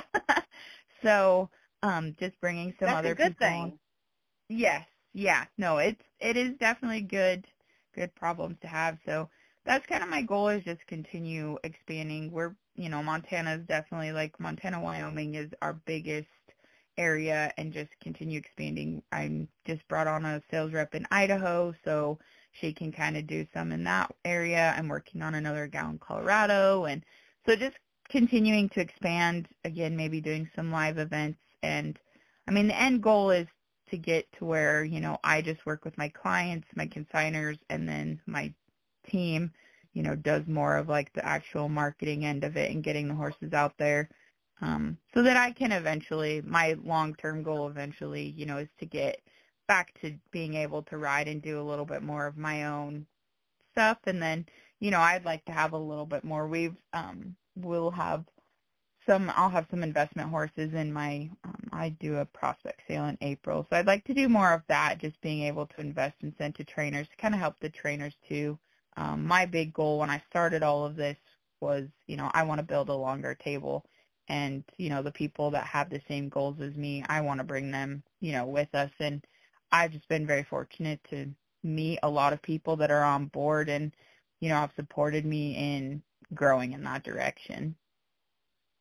So just bringing some other people. That's a good thing. Yes. Yeah. No, it is definitely good problems to have. So that's kind of my goal, is just continue expanding. Montana is definitely, like, Montana, Wyoming is our biggest area, and just continue expanding. I'm just brought on a sales rep in Idaho, so she can kind of do some in that area. I'm working on another gal in Colorado, and so just continuing to expand, again, maybe doing some live events. And, I mean, the end goal is to get to where, I just work with my clients, my consigners, and then my team, does more of, like, the actual marketing end of it and getting the horses out there. So that I can eventually, my long-term goal eventually, is to get back to being able to ride and do a little bit more of my own stuff. And then, I'd like to have a little bit more. I'll have some investment horses in my, I do a prospect sale in April. So I'd like to do more of that, just being able to invest and send to trainers to kind of help the trainers too. My big goal when I started all of this was, I want to build a longer table. And, the people that have the same goals as me, I want to bring them, with us. And I've just been very fortunate to meet a lot of people that are on board and, have supported me in growing in that direction.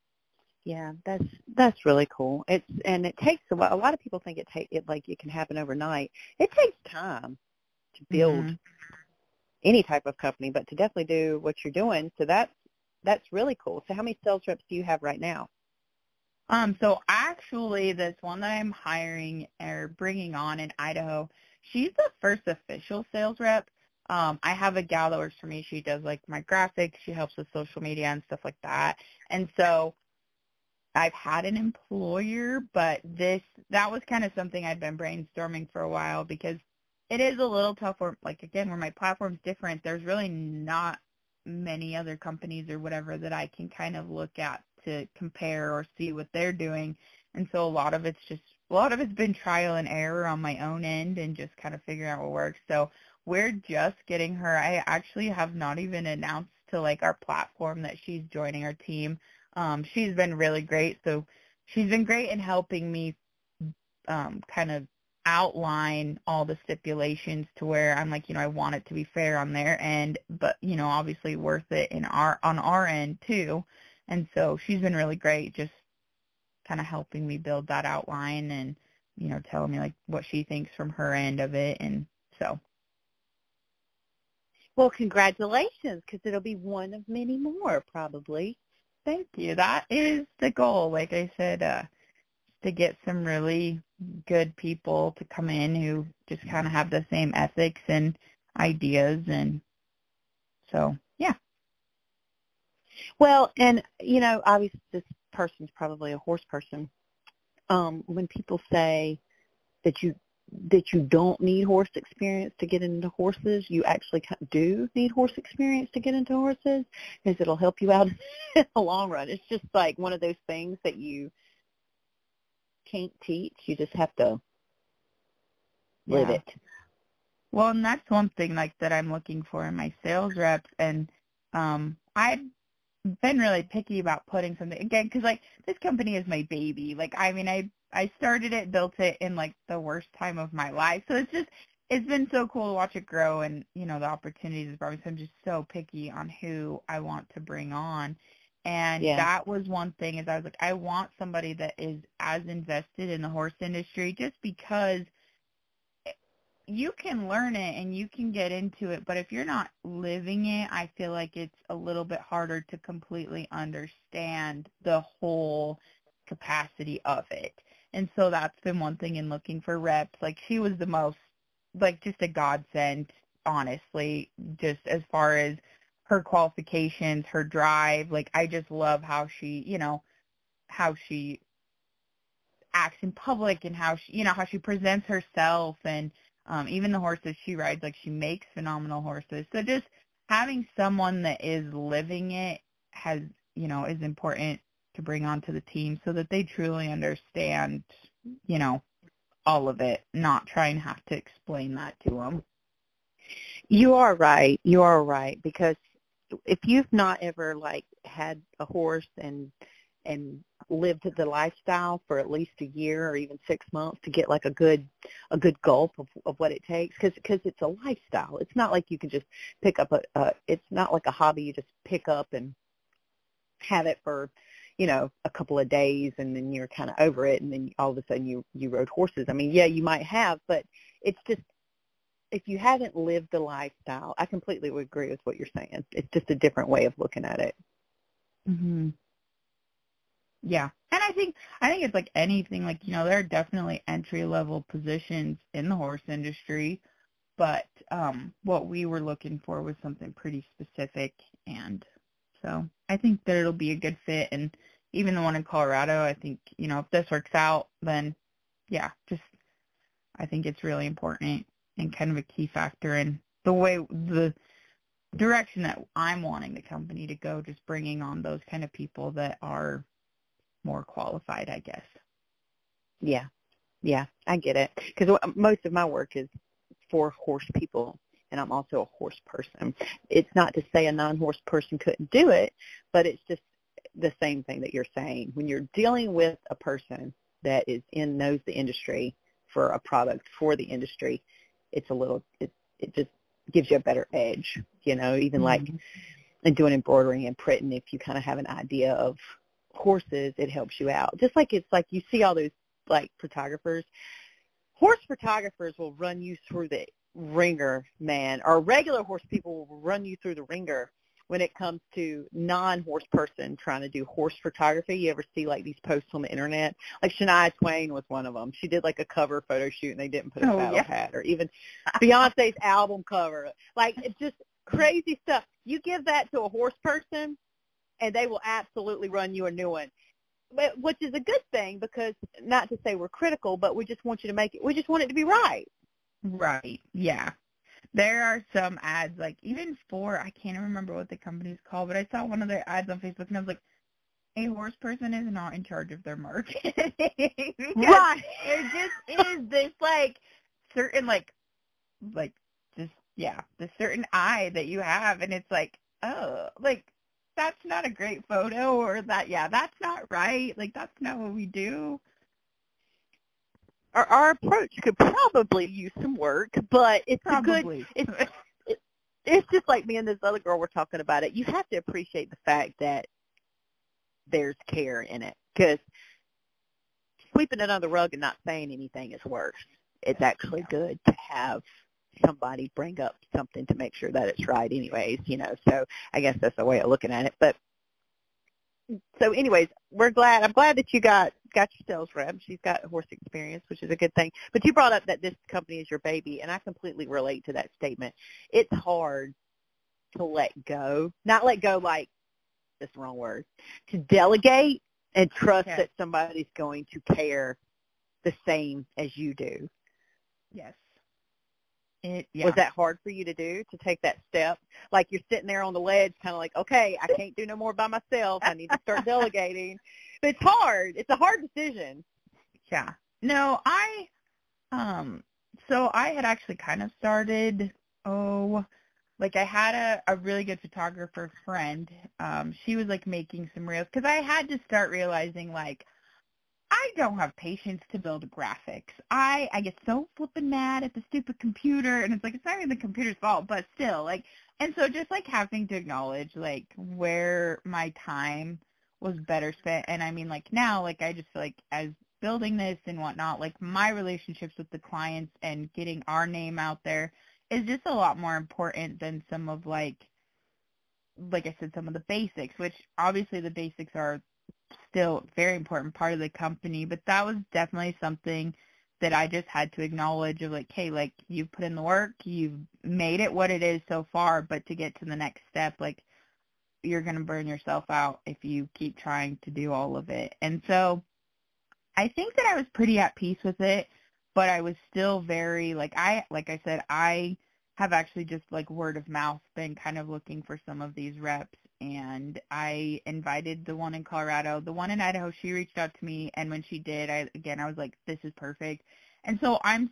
Yeah, that's really cool. It takes a while. A lot of people think it can happen overnight. It takes time to build Mhm. any type of company, but to definitely do what you're doing. So that's really cool. So how many sales reps do you have right now? So actually this one that I'm hiring or bringing on in Idaho, she's the first official sales rep. I have a gal that works for me. She does like my graphics. She helps with social media and stuff like that. And so I've had an employer, but that was kind of something I'd been brainstorming for a while because it is a little tough where my platform's different, there's really not many other companies or whatever that I can kind of look at to compare or see what they're doing. And so a lot of it's been trial and error on my own end and just kind of figuring out what works. So we're just getting her. I actually have not even announced to like our platform that she's joining our team. She's been really great. So she's been great in helping me kind of outline all the stipulations to where I'm like, I want it to be fair on their end, but, obviously worth it on our end too. And so she's been really great just kind of helping me build that outline and, telling me like what she thinks from her end of it. And so. Well, congratulations, because it'll be one of many more probably. Thank you. That is the goal. Like I said, to get some really good people to come in who just kind of have the same ethics and ideas. And so, yeah. Well, and, obviously this person's probably a horse person. When people say that you don't need horse experience to get into horses, you actually do need horse experience to get into horses because it'll help you out in the long run. It's just like one of those things that you can't teach. You just have to live it. Well, and that's one thing like that I'm looking for in my sales reps. And I've been really picky about putting something, again, because like this company is my baby. Like, I mean, I started it, built it in like the worst time of my life. So it's been so cool to watch it grow and, the opportunities it's brought me. So I'm just so picky on who I want to bring on. And that was one thing is I was like, I want somebody that is as invested in the horse industry just because you can learn it and you can get into it, but if you're not living it, I feel like it's a little bit harder to completely understand the whole capacity of it. And so that's been one thing in looking for reps. Like she was the most, like just a godsend, honestly, just as far as her qualifications, her drive. Like I just love how she, how she acts in public and how she, how she presents herself and even the horses she rides, like she makes phenomenal horses. So just having someone that is living it has, is important to bring onto the team so that they truly understand, all of it, not try and have to explain that to them. You are right. You are right, because if you've not ever like had a horse and lived the lifestyle for at least a year or even 6 months to get like a good gulp of what it takes, because it's a lifestyle. It's not like you can just pick up it's not like a hobby you just pick up and have it for a couple of days and then you're kind of over it and then all of a sudden you rode horses. I mean, yeah, you might have, but it's just, if you haven't lived the lifestyle, I completely would agree with what you're saying. It's just a different way of looking at it. Mhm. Yeah. And I think it's like anything, like, there are definitely entry-level positions in the horse industry, but what we were looking for was something pretty specific, and so I think that it'll be a good fit. And even the one in Colorado, I think, if this works out, then, yeah, just I think it's really important and kind of a key factor in the direction that I'm wanting the company to go, just bringing on those kind of people that are more qualified, I guess. Yeah, I get it. Because most of my work is for horse people, and I'm also a horse person. It's not to say a non-horse person couldn't do it, but it's just the same thing that you're saying. When you're dealing with a person that knows the industry for a product for the industry, it's it just gives you a better edge, even like in doing embroidery and printing, if you kind of have an idea of horses, it helps you out. Just like it's like you see all those like photographers. Horse photographers will run you through the ringer, man, or regular horse people will run you through the ringer when it comes to non-horse person trying to do horse photography. You ever see like these posts on the internet? Like Shania Twain was one of them. She did like a cover photo shoot and they didn't put a saddle hat, or even Beyonce's album cover. Like it's just crazy stuff. You give that to a horse person and they will absolutely run you a new one. But, which is a good thing, because not to say we're critical, but we just want you to make it. We just want it to be right. Right. Yeah. There are some ads, like even for, I can't remember what the company's called, but I saw one of their ads on Facebook and I was like, a horse person is not in charge of their marketing. Right. There just is this like certain like just, yeah, the certain eye that you have, and it's like, oh, like, that's not a great photo, or that, yeah, that's not right. Like, that's not what we do. Our approach could probably use some work, but it's Probably. a good, it's just like me and this other girl were talking about it. You have to appreciate the fact that there's care in it, because sweeping it under the rug and not saying anything is worse. It's actually good to have somebody bring up something to make sure that it's right anyways, you know. So I guess that's the way of looking at it. But so anyways, I'm glad that you got your sales rep. She's got horse experience, which is a good thing. But you brought up that this company is your baby, and I completely relate to that statement. It's hard to let go, not let go like, that's the wrong word, to delegate and trust that somebody's going to care the same as you do. Yes. Was that hard for you to do, to take that step? Like you're sitting there on the ledge kind of like, okay, I can't do no more by myself. I need to start delegating. But it's hard. It's a hard decision. Yeah. No, so I had actually kind of started, like I had a really good photographer friend. She was like making some reels, because I had to start realizing like, I don't have patience to build graphics. I get so flippin' mad at the stupid computer, and it's like, it's not even the computer's fault, but still, like, and so just like having to acknowledge like where my time was better spent. And I mean, like now, like I just feel like as building this and whatnot, like my relationships with the clients and getting our name out there is just a lot more important than some of like I said, some of the basics, which obviously the basics are still a very important part of the company, but that was definitely something that I just had to acknowledge of like, hey, like you've put in the work, you've made it what it is so far, but to get to the next step, like you're going to burn yourself out if you keep trying to do all of it. And so I think that I was pretty at peace with it, but I was still very like I said, I have actually just like word of mouth been kind of looking for some of these reps, and I invited the one in Colorado. The one in Idaho, she reached out to me, and when she did, I was like, this is perfect. And so I'm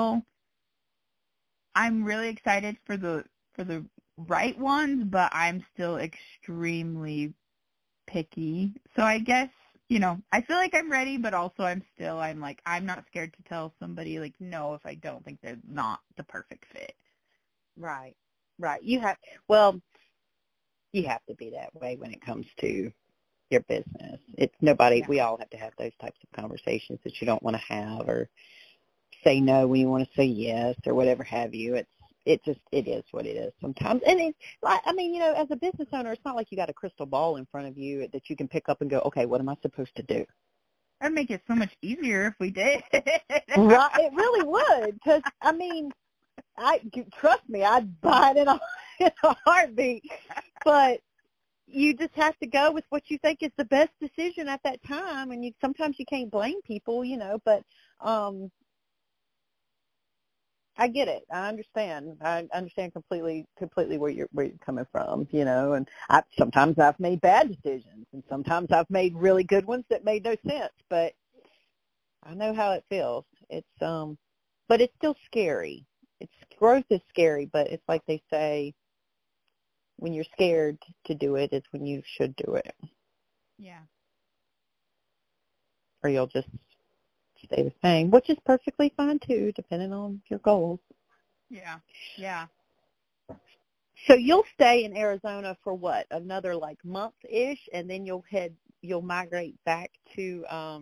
really excited for the right ones, but I'm still extremely picky. So I guess, you know, I feel like I'm ready, but also I'm not scared to tell somebody like no if I don't think they're not the perfect fit. Right. You have to be that way when it comes to your business. It's nobody. We all have to have those types of conversations that you don't want to have, or say no when you want to say yes, or whatever have you. It is what it is sometimes. And it's like, I mean, you know, as a business owner, it's not like you got a crystal ball in front of you that you can pick up and go, okay, what am I supposed to do? That'd make it so much easier if we did. Right, it really would, because I mean, trust me, I'd buy it in a heartbeat. But you just have to go with what you think is the best decision at that time, and sometimes you can't blame people, you know. But I get it. I understand completely where you're coming from, you know. And sometimes I've made bad decisions, and sometimes I've made really good ones that made no sense. But I know how it feels. But it's still scary. Growth is scary, but it's like they say, when you're scared to do it is when you should do it. Yeah. Or you'll just stay the same, which is perfectly fine too, depending on your goals. Yeah. Yeah. So you'll stay in Arizona for what? Another like month-ish, and then you'll head you'll migrate back to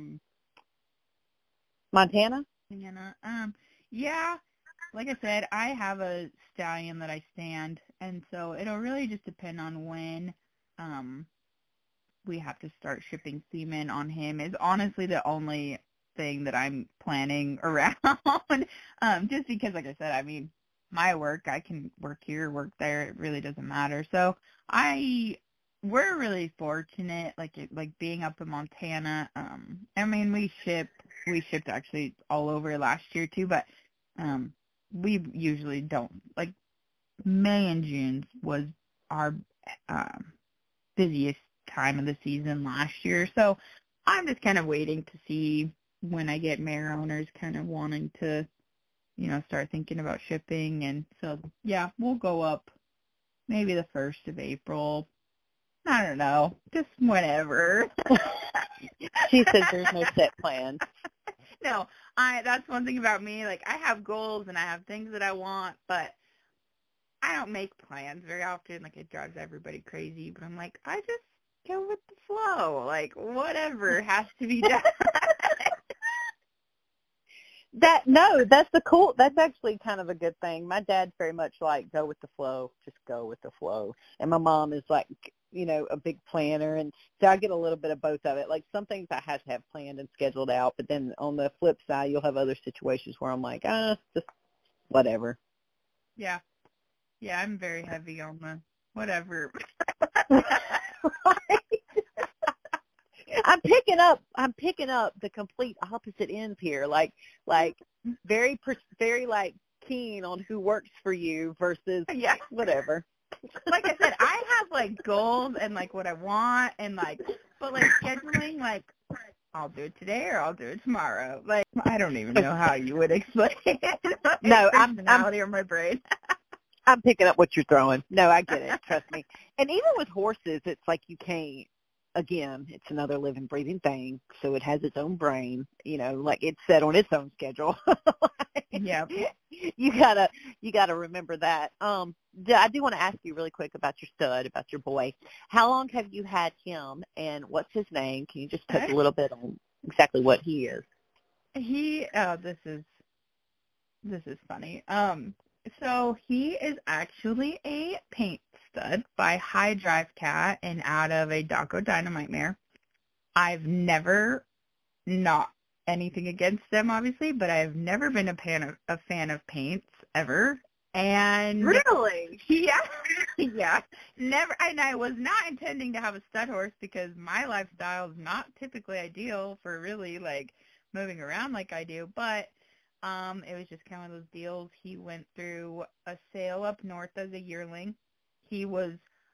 Montana? Yeah, like I said, I have a stallion that I stand, and so it'll really just depend on when we have to start shipping semen on him is honestly the only thing that I'm planning around. Just because, like I said, I mean, my work, I can work here, work there, it really doesn't matter. So we're really fortunate, like being up in Montana. I mean, we shipped actually all over last year too, but we usually don't, like May and June was our busiest time of the season last year. So I'm just kind of waiting to see when I get mare owners kind of wanting to, start thinking about shipping. And so, yeah, we'll go up maybe the 1st of April. I don't know, just whenever. She says there's no set plan. No, that's one thing about me. Like, I have goals and I have things that I want, but I don't make plans very often. Like, it drives everybody crazy, but I'm like, I just go with the flow. Like, whatever has to be done. That's actually kind of a good thing. My dad's very much like, go with the flow, just go with the flow. And my mom is like, a big planner. And so I get a little bit of both of it. Like, some things I have to have planned and scheduled out, but then on the flip side, you'll have other situations where I'm like, just whatever. Yeah. Yeah, I'm very heavy on the whatever. Right. I'm picking up the complete opposite ends here. Like very like keen on who works for you versus whatever. Like I said, I have like goals and like what I want and like, but like scheduling, like I'll do it today or I'll do it tomorrow. Like, I don't even know how you would explain it. No, personality or my brain. I'm picking up what you're throwing. No, I get it. Trust me. And even with horses, it's like you can't. Again, it's another living, breathing thing, so it has its own brain. Like it's set on its own schedule. Yeah. You gotta remember that. I do want to ask you really quick about your stud, about your boy. How long have you had him, and what's his name? Can you just touch a little bit on exactly what he is? This is funny. So he is actually a paint stud by High Drive Cat and out of a Daco Dynamite mare. I've never, not anything against them obviously, but I've never been a fan of paints ever. And really, yeah, never. And I was not intending to have a stud horse because my lifestyle is not typically ideal for really like moving around like I do, but. It was just kind of those deals. He went through a sale up north as a yearling. He was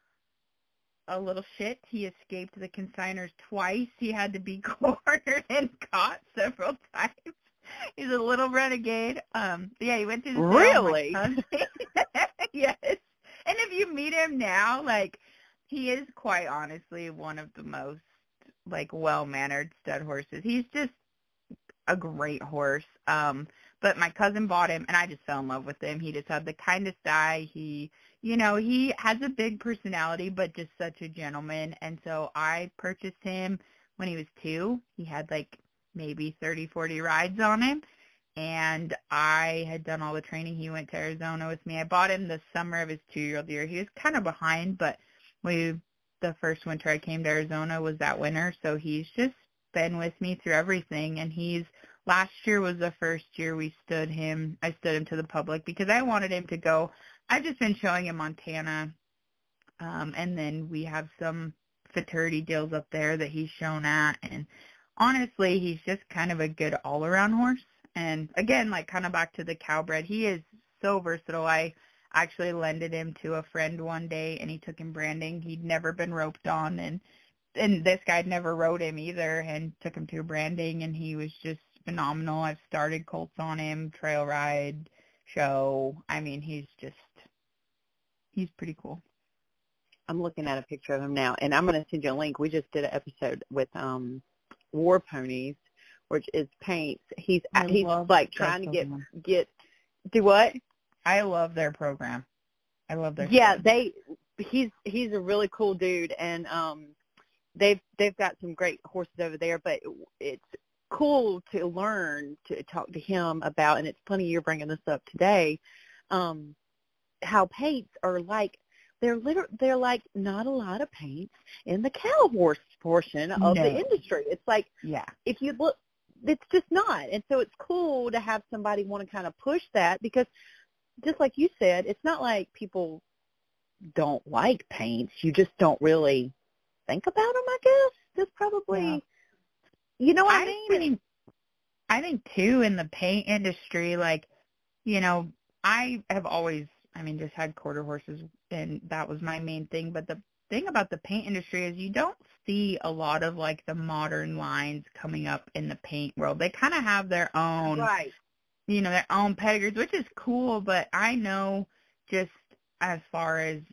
a little shit. He escaped the consigners twice. He had to be cornered and caught several times. He's a little renegade. Yeah, he went through the sale. Really? Yes. And if you meet him now, like, he is quite honestly one of the most, like, well-mannered stud horses. He's just a great horse. But my cousin bought him, and I just fell in love with him. He just had the kindest eye. He has a big personality, but just such a gentleman. And so I purchased him when he was 2. He had, like, maybe 30, 40 rides on him. And I had done all the training. He went to Arizona with me. I bought him the summer of his 2-year-old year. He was kind of behind, but the first winter I came to Arizona was that winter. So he's just been with me through everything. And last year was the first year I stood him to the public because I wanted him to go. I've just been showing him Montana. And then we have some futurity deals up there that he's shown at. And honestly, he's just kind of a good all-around horse. And again, like kind of back to the Cowbred, he is so versatile. I actually lended him to a friend one day, and he took him branding. He'd never been roped on, and this guy never rode him either, and took him to branding, and he was just phenomenal. I've started colts on him, trail ride, show. I mean, he's pretty cool. I'm looking at a picture of him now, and I'm going to send you a link. We just did an episode with War Ponies, which is paints. He's like trying to get do what? I love their program. I love their program. He's a really cool dude, and they've got some great horses over there, but it's cool to learn to talk to him about, and it's funny you're bringing this up today, how paints are like, they're like not a lot of paints in the cow horse portion of the industry. It's like, if you look, it's just not. And so it's cool to have somebody want to kind of push that, because just like you said, it's not like people don't like paints. You just don't really think about them, I guess. That's probably, you know what I mean? I think, too, in the paint industry, like, you know, I have always, just had quarter horses, and that was my main thing. But the thing about the paint industry is you don't see a lot of, like, the modern lines coming up in the paint world. They kind of have their own, their own pedigrees, which is cool. But I know just as far as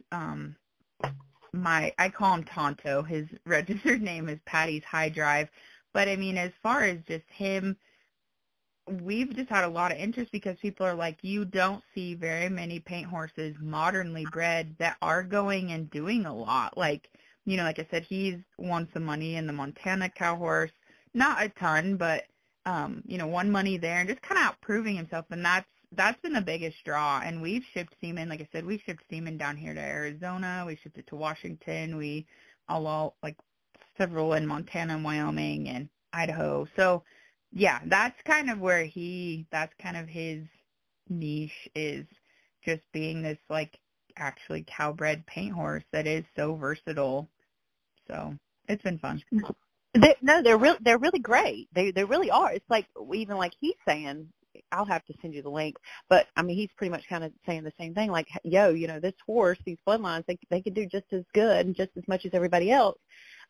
I call him Tonto. His registered name is Patty's High Drive. But, as far as just him, we've just had a lot of interest because people are like, you don't see very many paint horses modernly bred that are going and doing a lot. Like, like I said, he's won some money in the Montana cow horse. Not a ton, but, won money there and just kind of out proving himself. And that's been the biggest draw. And we've shipped semen. Like I said, we've shipped semen down here to Arizona. We shipped it to Washington. We all like several in Montana and Wyoming and Idaho. So, yeah, that's kind of where that's kind of his niche, is just being this, like, actually cow-bred paint horse that is so versatile. So it's been fun. They're really great. They really are. It's like, even like he's saying, I'll have to send you the link, but he's pretty much kind of saying the same thing. Like, this horse, these bloodlines, they could do just as good and just as much as everybody else.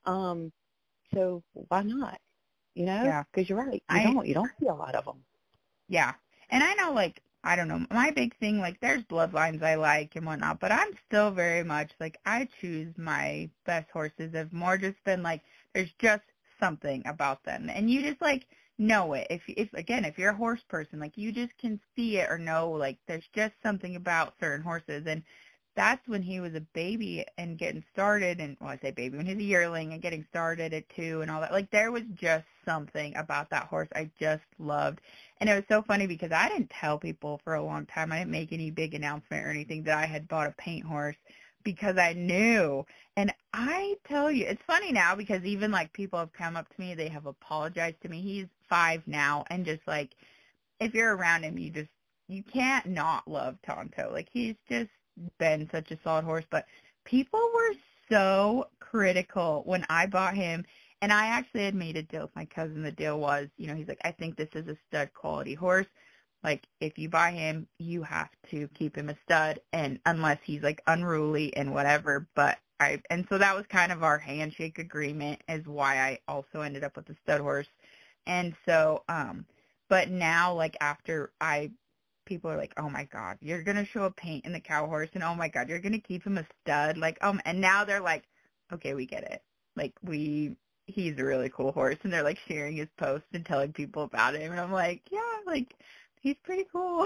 So why not? Because you're right. You don't see a lot of them. Yeah, and I know, like, I don't know, my big thing, like, there's bloodlines I like and whatnot, but I'm still very much, like, I choose my best horses have more just been, like, there's just something about them, and you just, like, know it. If you're a horse person, like, you just can see it or know, like, there's just something about certain horses, and that's when he was a baby and getting started, and, well, I say baby, when he was a yearling and getting started at 2 and all that. Like, there was just something about that horse I just loved. And it was so funny because I didn't tell people for a long time. I didn't make any big announcement or anything that I had bought a paint horse because I knew. And I tell you, it's funny now because even, like, people have come up to me. They have apologized to me. He's 5 now, and just, like, if you're around him, you can't not love Tonto. Like, he's just been such a solid horse, but people were so critical when I bought him, and I actually had made a deal with my cousin. The deal was, he's like, I think this is a stud quality horse. Like, if you buy him, you have to keep him a stud, and unless he's, like, unruly and whatever. And so that was kind of our handshake agreement, is why I also ended up with the stud horse. And so, but now, like, after people are like, oh my God, you're going to show a paint in the cow horse, and oh my God, you're going to keep him a stud. Like, and now they're like, okay, we get it. Like, he's a really cool horse, and they're, like, sharing his posts and telling people about him. And I'm like, yeah, like, he's pretty cool.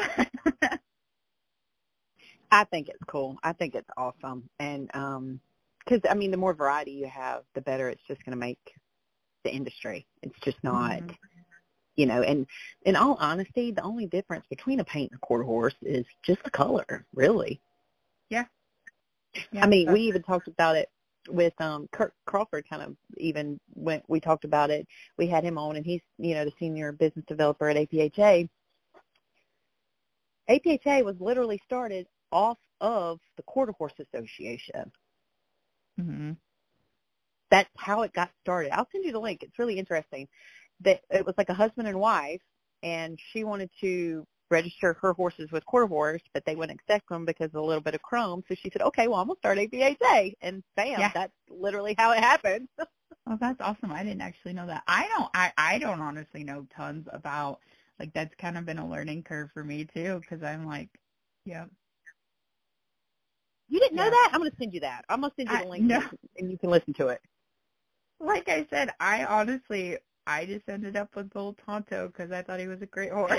I think it's cool. I think it's awesome. And, because, the more variety you have, the better it's just going to make the industry. It's just not... Mm-hmm. And in all honesty, the only difference between a paint and a quarter horse is just the color, really. Yeah. We even talked about it with Kurt Crawford, kind of even when we talked about it. We had him on, and he's, the senior business developer at APHA. APHA was literally started off of the Quarter Horse Association. Mm-hmm. That's how it got started. I'll send you the link. It's really interesting. That it was like a husband and wife, and she wanted to register her horses with Quarter Horse, but they wouldn't accept them because of a little bit of chrome. So she said, okay, well, I'm going to start APHA. And bam, that's literally how it happened. Oh, that's awesome. I didn't actually know that. I don't honestly know tons about, like, that's kind of been a learning curve for me, too, because I'm like, yeah. You didn't know that? I'm going to send you that. I'm going to send you the link, and you can listen to it. Like I said, I just ended up with old Tonto because I thought he was a great horse.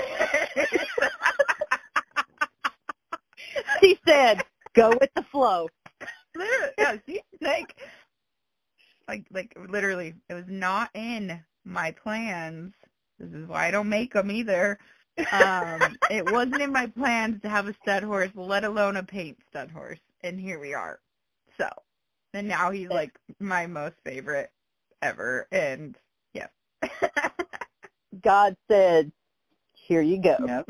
She said, go with the flow. Yeah, she's like, like literally, it was not in my plans. This is why I don't make them either. It wasn't in my plans to have a stud horse, let alone a paint stud horse, and here we are. So, and now he's like my most favorite ever, and yeah. God said, here you go. Yep.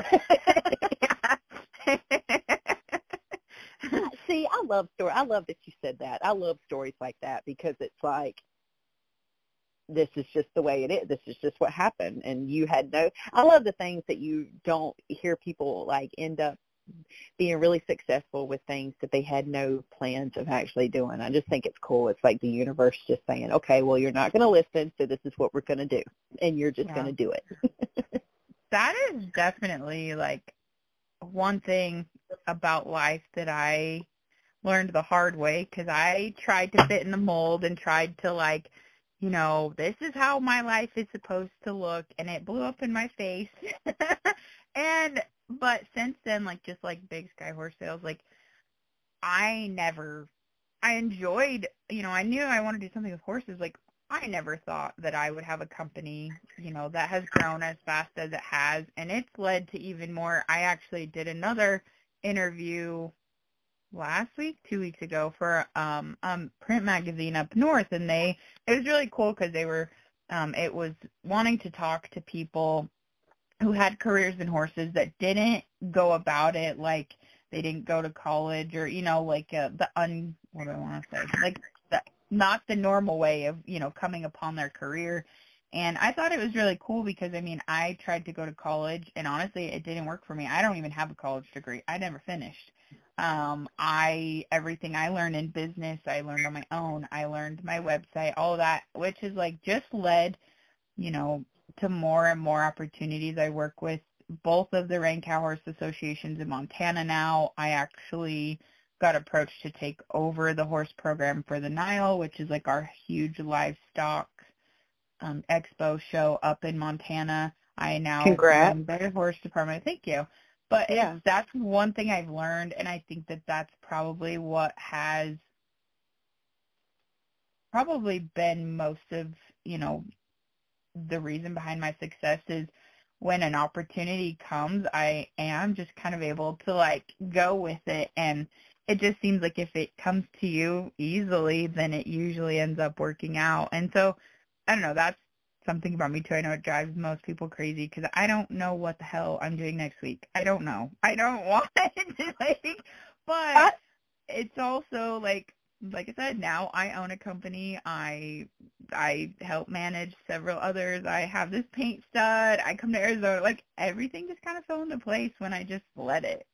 See, I love that you said that. I love stories like that because it's like, this is just the way it is. This is just what happened. And you had I love the things that you don't hear people like end up being really successful with things that they had no plans of actually doing. I just think it's cool. It's like the universe just saying, okay, well, you're not going to listen, so this is what we're going to do. And you're just going to do it. That is definitely like one thing about life that I learned the hard way, because I tried to fit in the mold and tried to like, you know, this is how my life is supposed to look, and it blew up in my face. But since then, like just like Big Sky Horse Sales, like I enjoyed, you know, I knew I wanted to do something with horses. Like I never thought that I would have a company, you know, that has grown as fast as it has, and it's led to even more. I actually did another interview last week, 2 weeks ago, for print magazine up north, and it was really cool because they were it was wanting to talk to people who had careers in horses that didn't go about it like they didn't go to college, or you know, like what do I want to say, like not the normal way of, you know, coming upon their career. And I thought it was really cool because, I mean, I tried to go to college, and honestly, it didn't work for me. I don't even have a college degree. I never finished. Everything I learned in business, I learned on my own. I learned my website, all that, which is like just led, you know, to more and more opportunities. I work with both of the Rain Cow Horse Associations in Montana now. I actually got approached to take over the horse program for the Nile, which is like our huge livestock expo show up in Montana. I now run the horse department. Thank you. But that's one thing I've learned, and I think that that's probably what has probably been most of, you know, the reason behind my success is when an opportunity comes, I am just kind of able to, like, go with it. And it just seems like if it comes to you easily, then it usually ends up working out. And so, I don't know, that's something about me too. I know it drives most people crazy because I don't know what the hell I'm doing next week. I don't know. I don't want to, like, but it's also like I said, now I own a company. I help manage several others. I have this paint stud. I come to Arizona. Like everything just kind of fell into place when I just let it.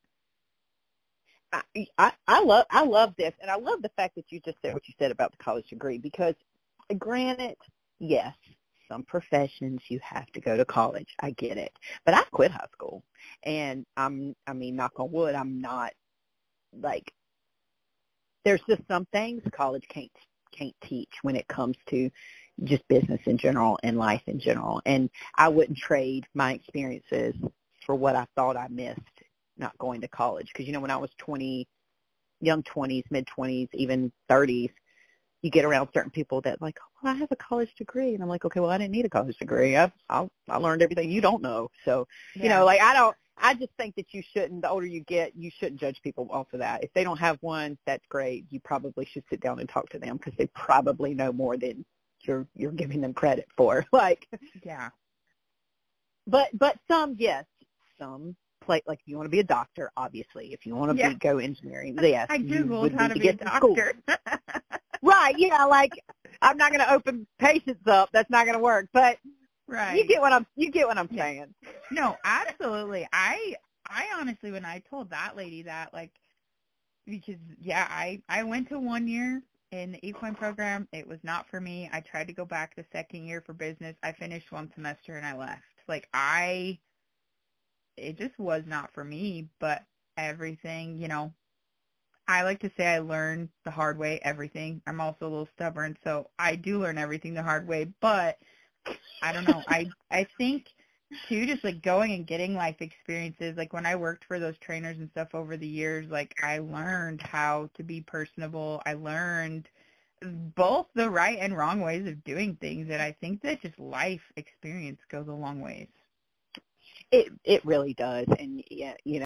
I love this, and I love the fact that you just said what you said about the college degree, because granted, yes, some professions you have to go to college. I get it. But I quit high school, and I mean, knock on wood, I'm not, like, there's just some things college can't teach when it comes to just business in general and life in general. And I wouldn't trade my experiences for what I thought I missed not going to college. Because, you know, when I was 20, young 20s, mid-20s, even 30s, you get around certain people that like, oh, I have a college degree. And I'm like, okay, well, I didn't need a college degree. I learned everything you don't know. So, you know, like I just think that you shouldn't, the older you get, you shouldn't judge people off of that. If they don't have one, that's great. You probably should sit down and talk to them because they probably know more than you're giving them credit for. Like, yeah. But some, yes, some play, like if you want to be a doctor, obviously. If you want to go engineering, yes. I Googled how to be a doctor. Right, yeah, like I'm not going to open patients up. That's not going to work. But right. You get what I'm saying. No, absolutely. I honestly, when I told that lady that, like, because I went to 1 year in the equine program. It was not for me. I tried to go back the second year for business. I finished one semester and I left. Like it just was not for me. But everything, you know, I like to say I learned the hard way, everything. I'm also a little stubborn, so I do learn everything the hard way. But I don't know. I think, too, just, like, going and getting life experiences. Like, when I worked for those trainers and stuff over the years, like, I learned how to be personable. I learned both the right and wrong ways of doing things, and I think that just life experience goes a long ways. It really does, and yeah,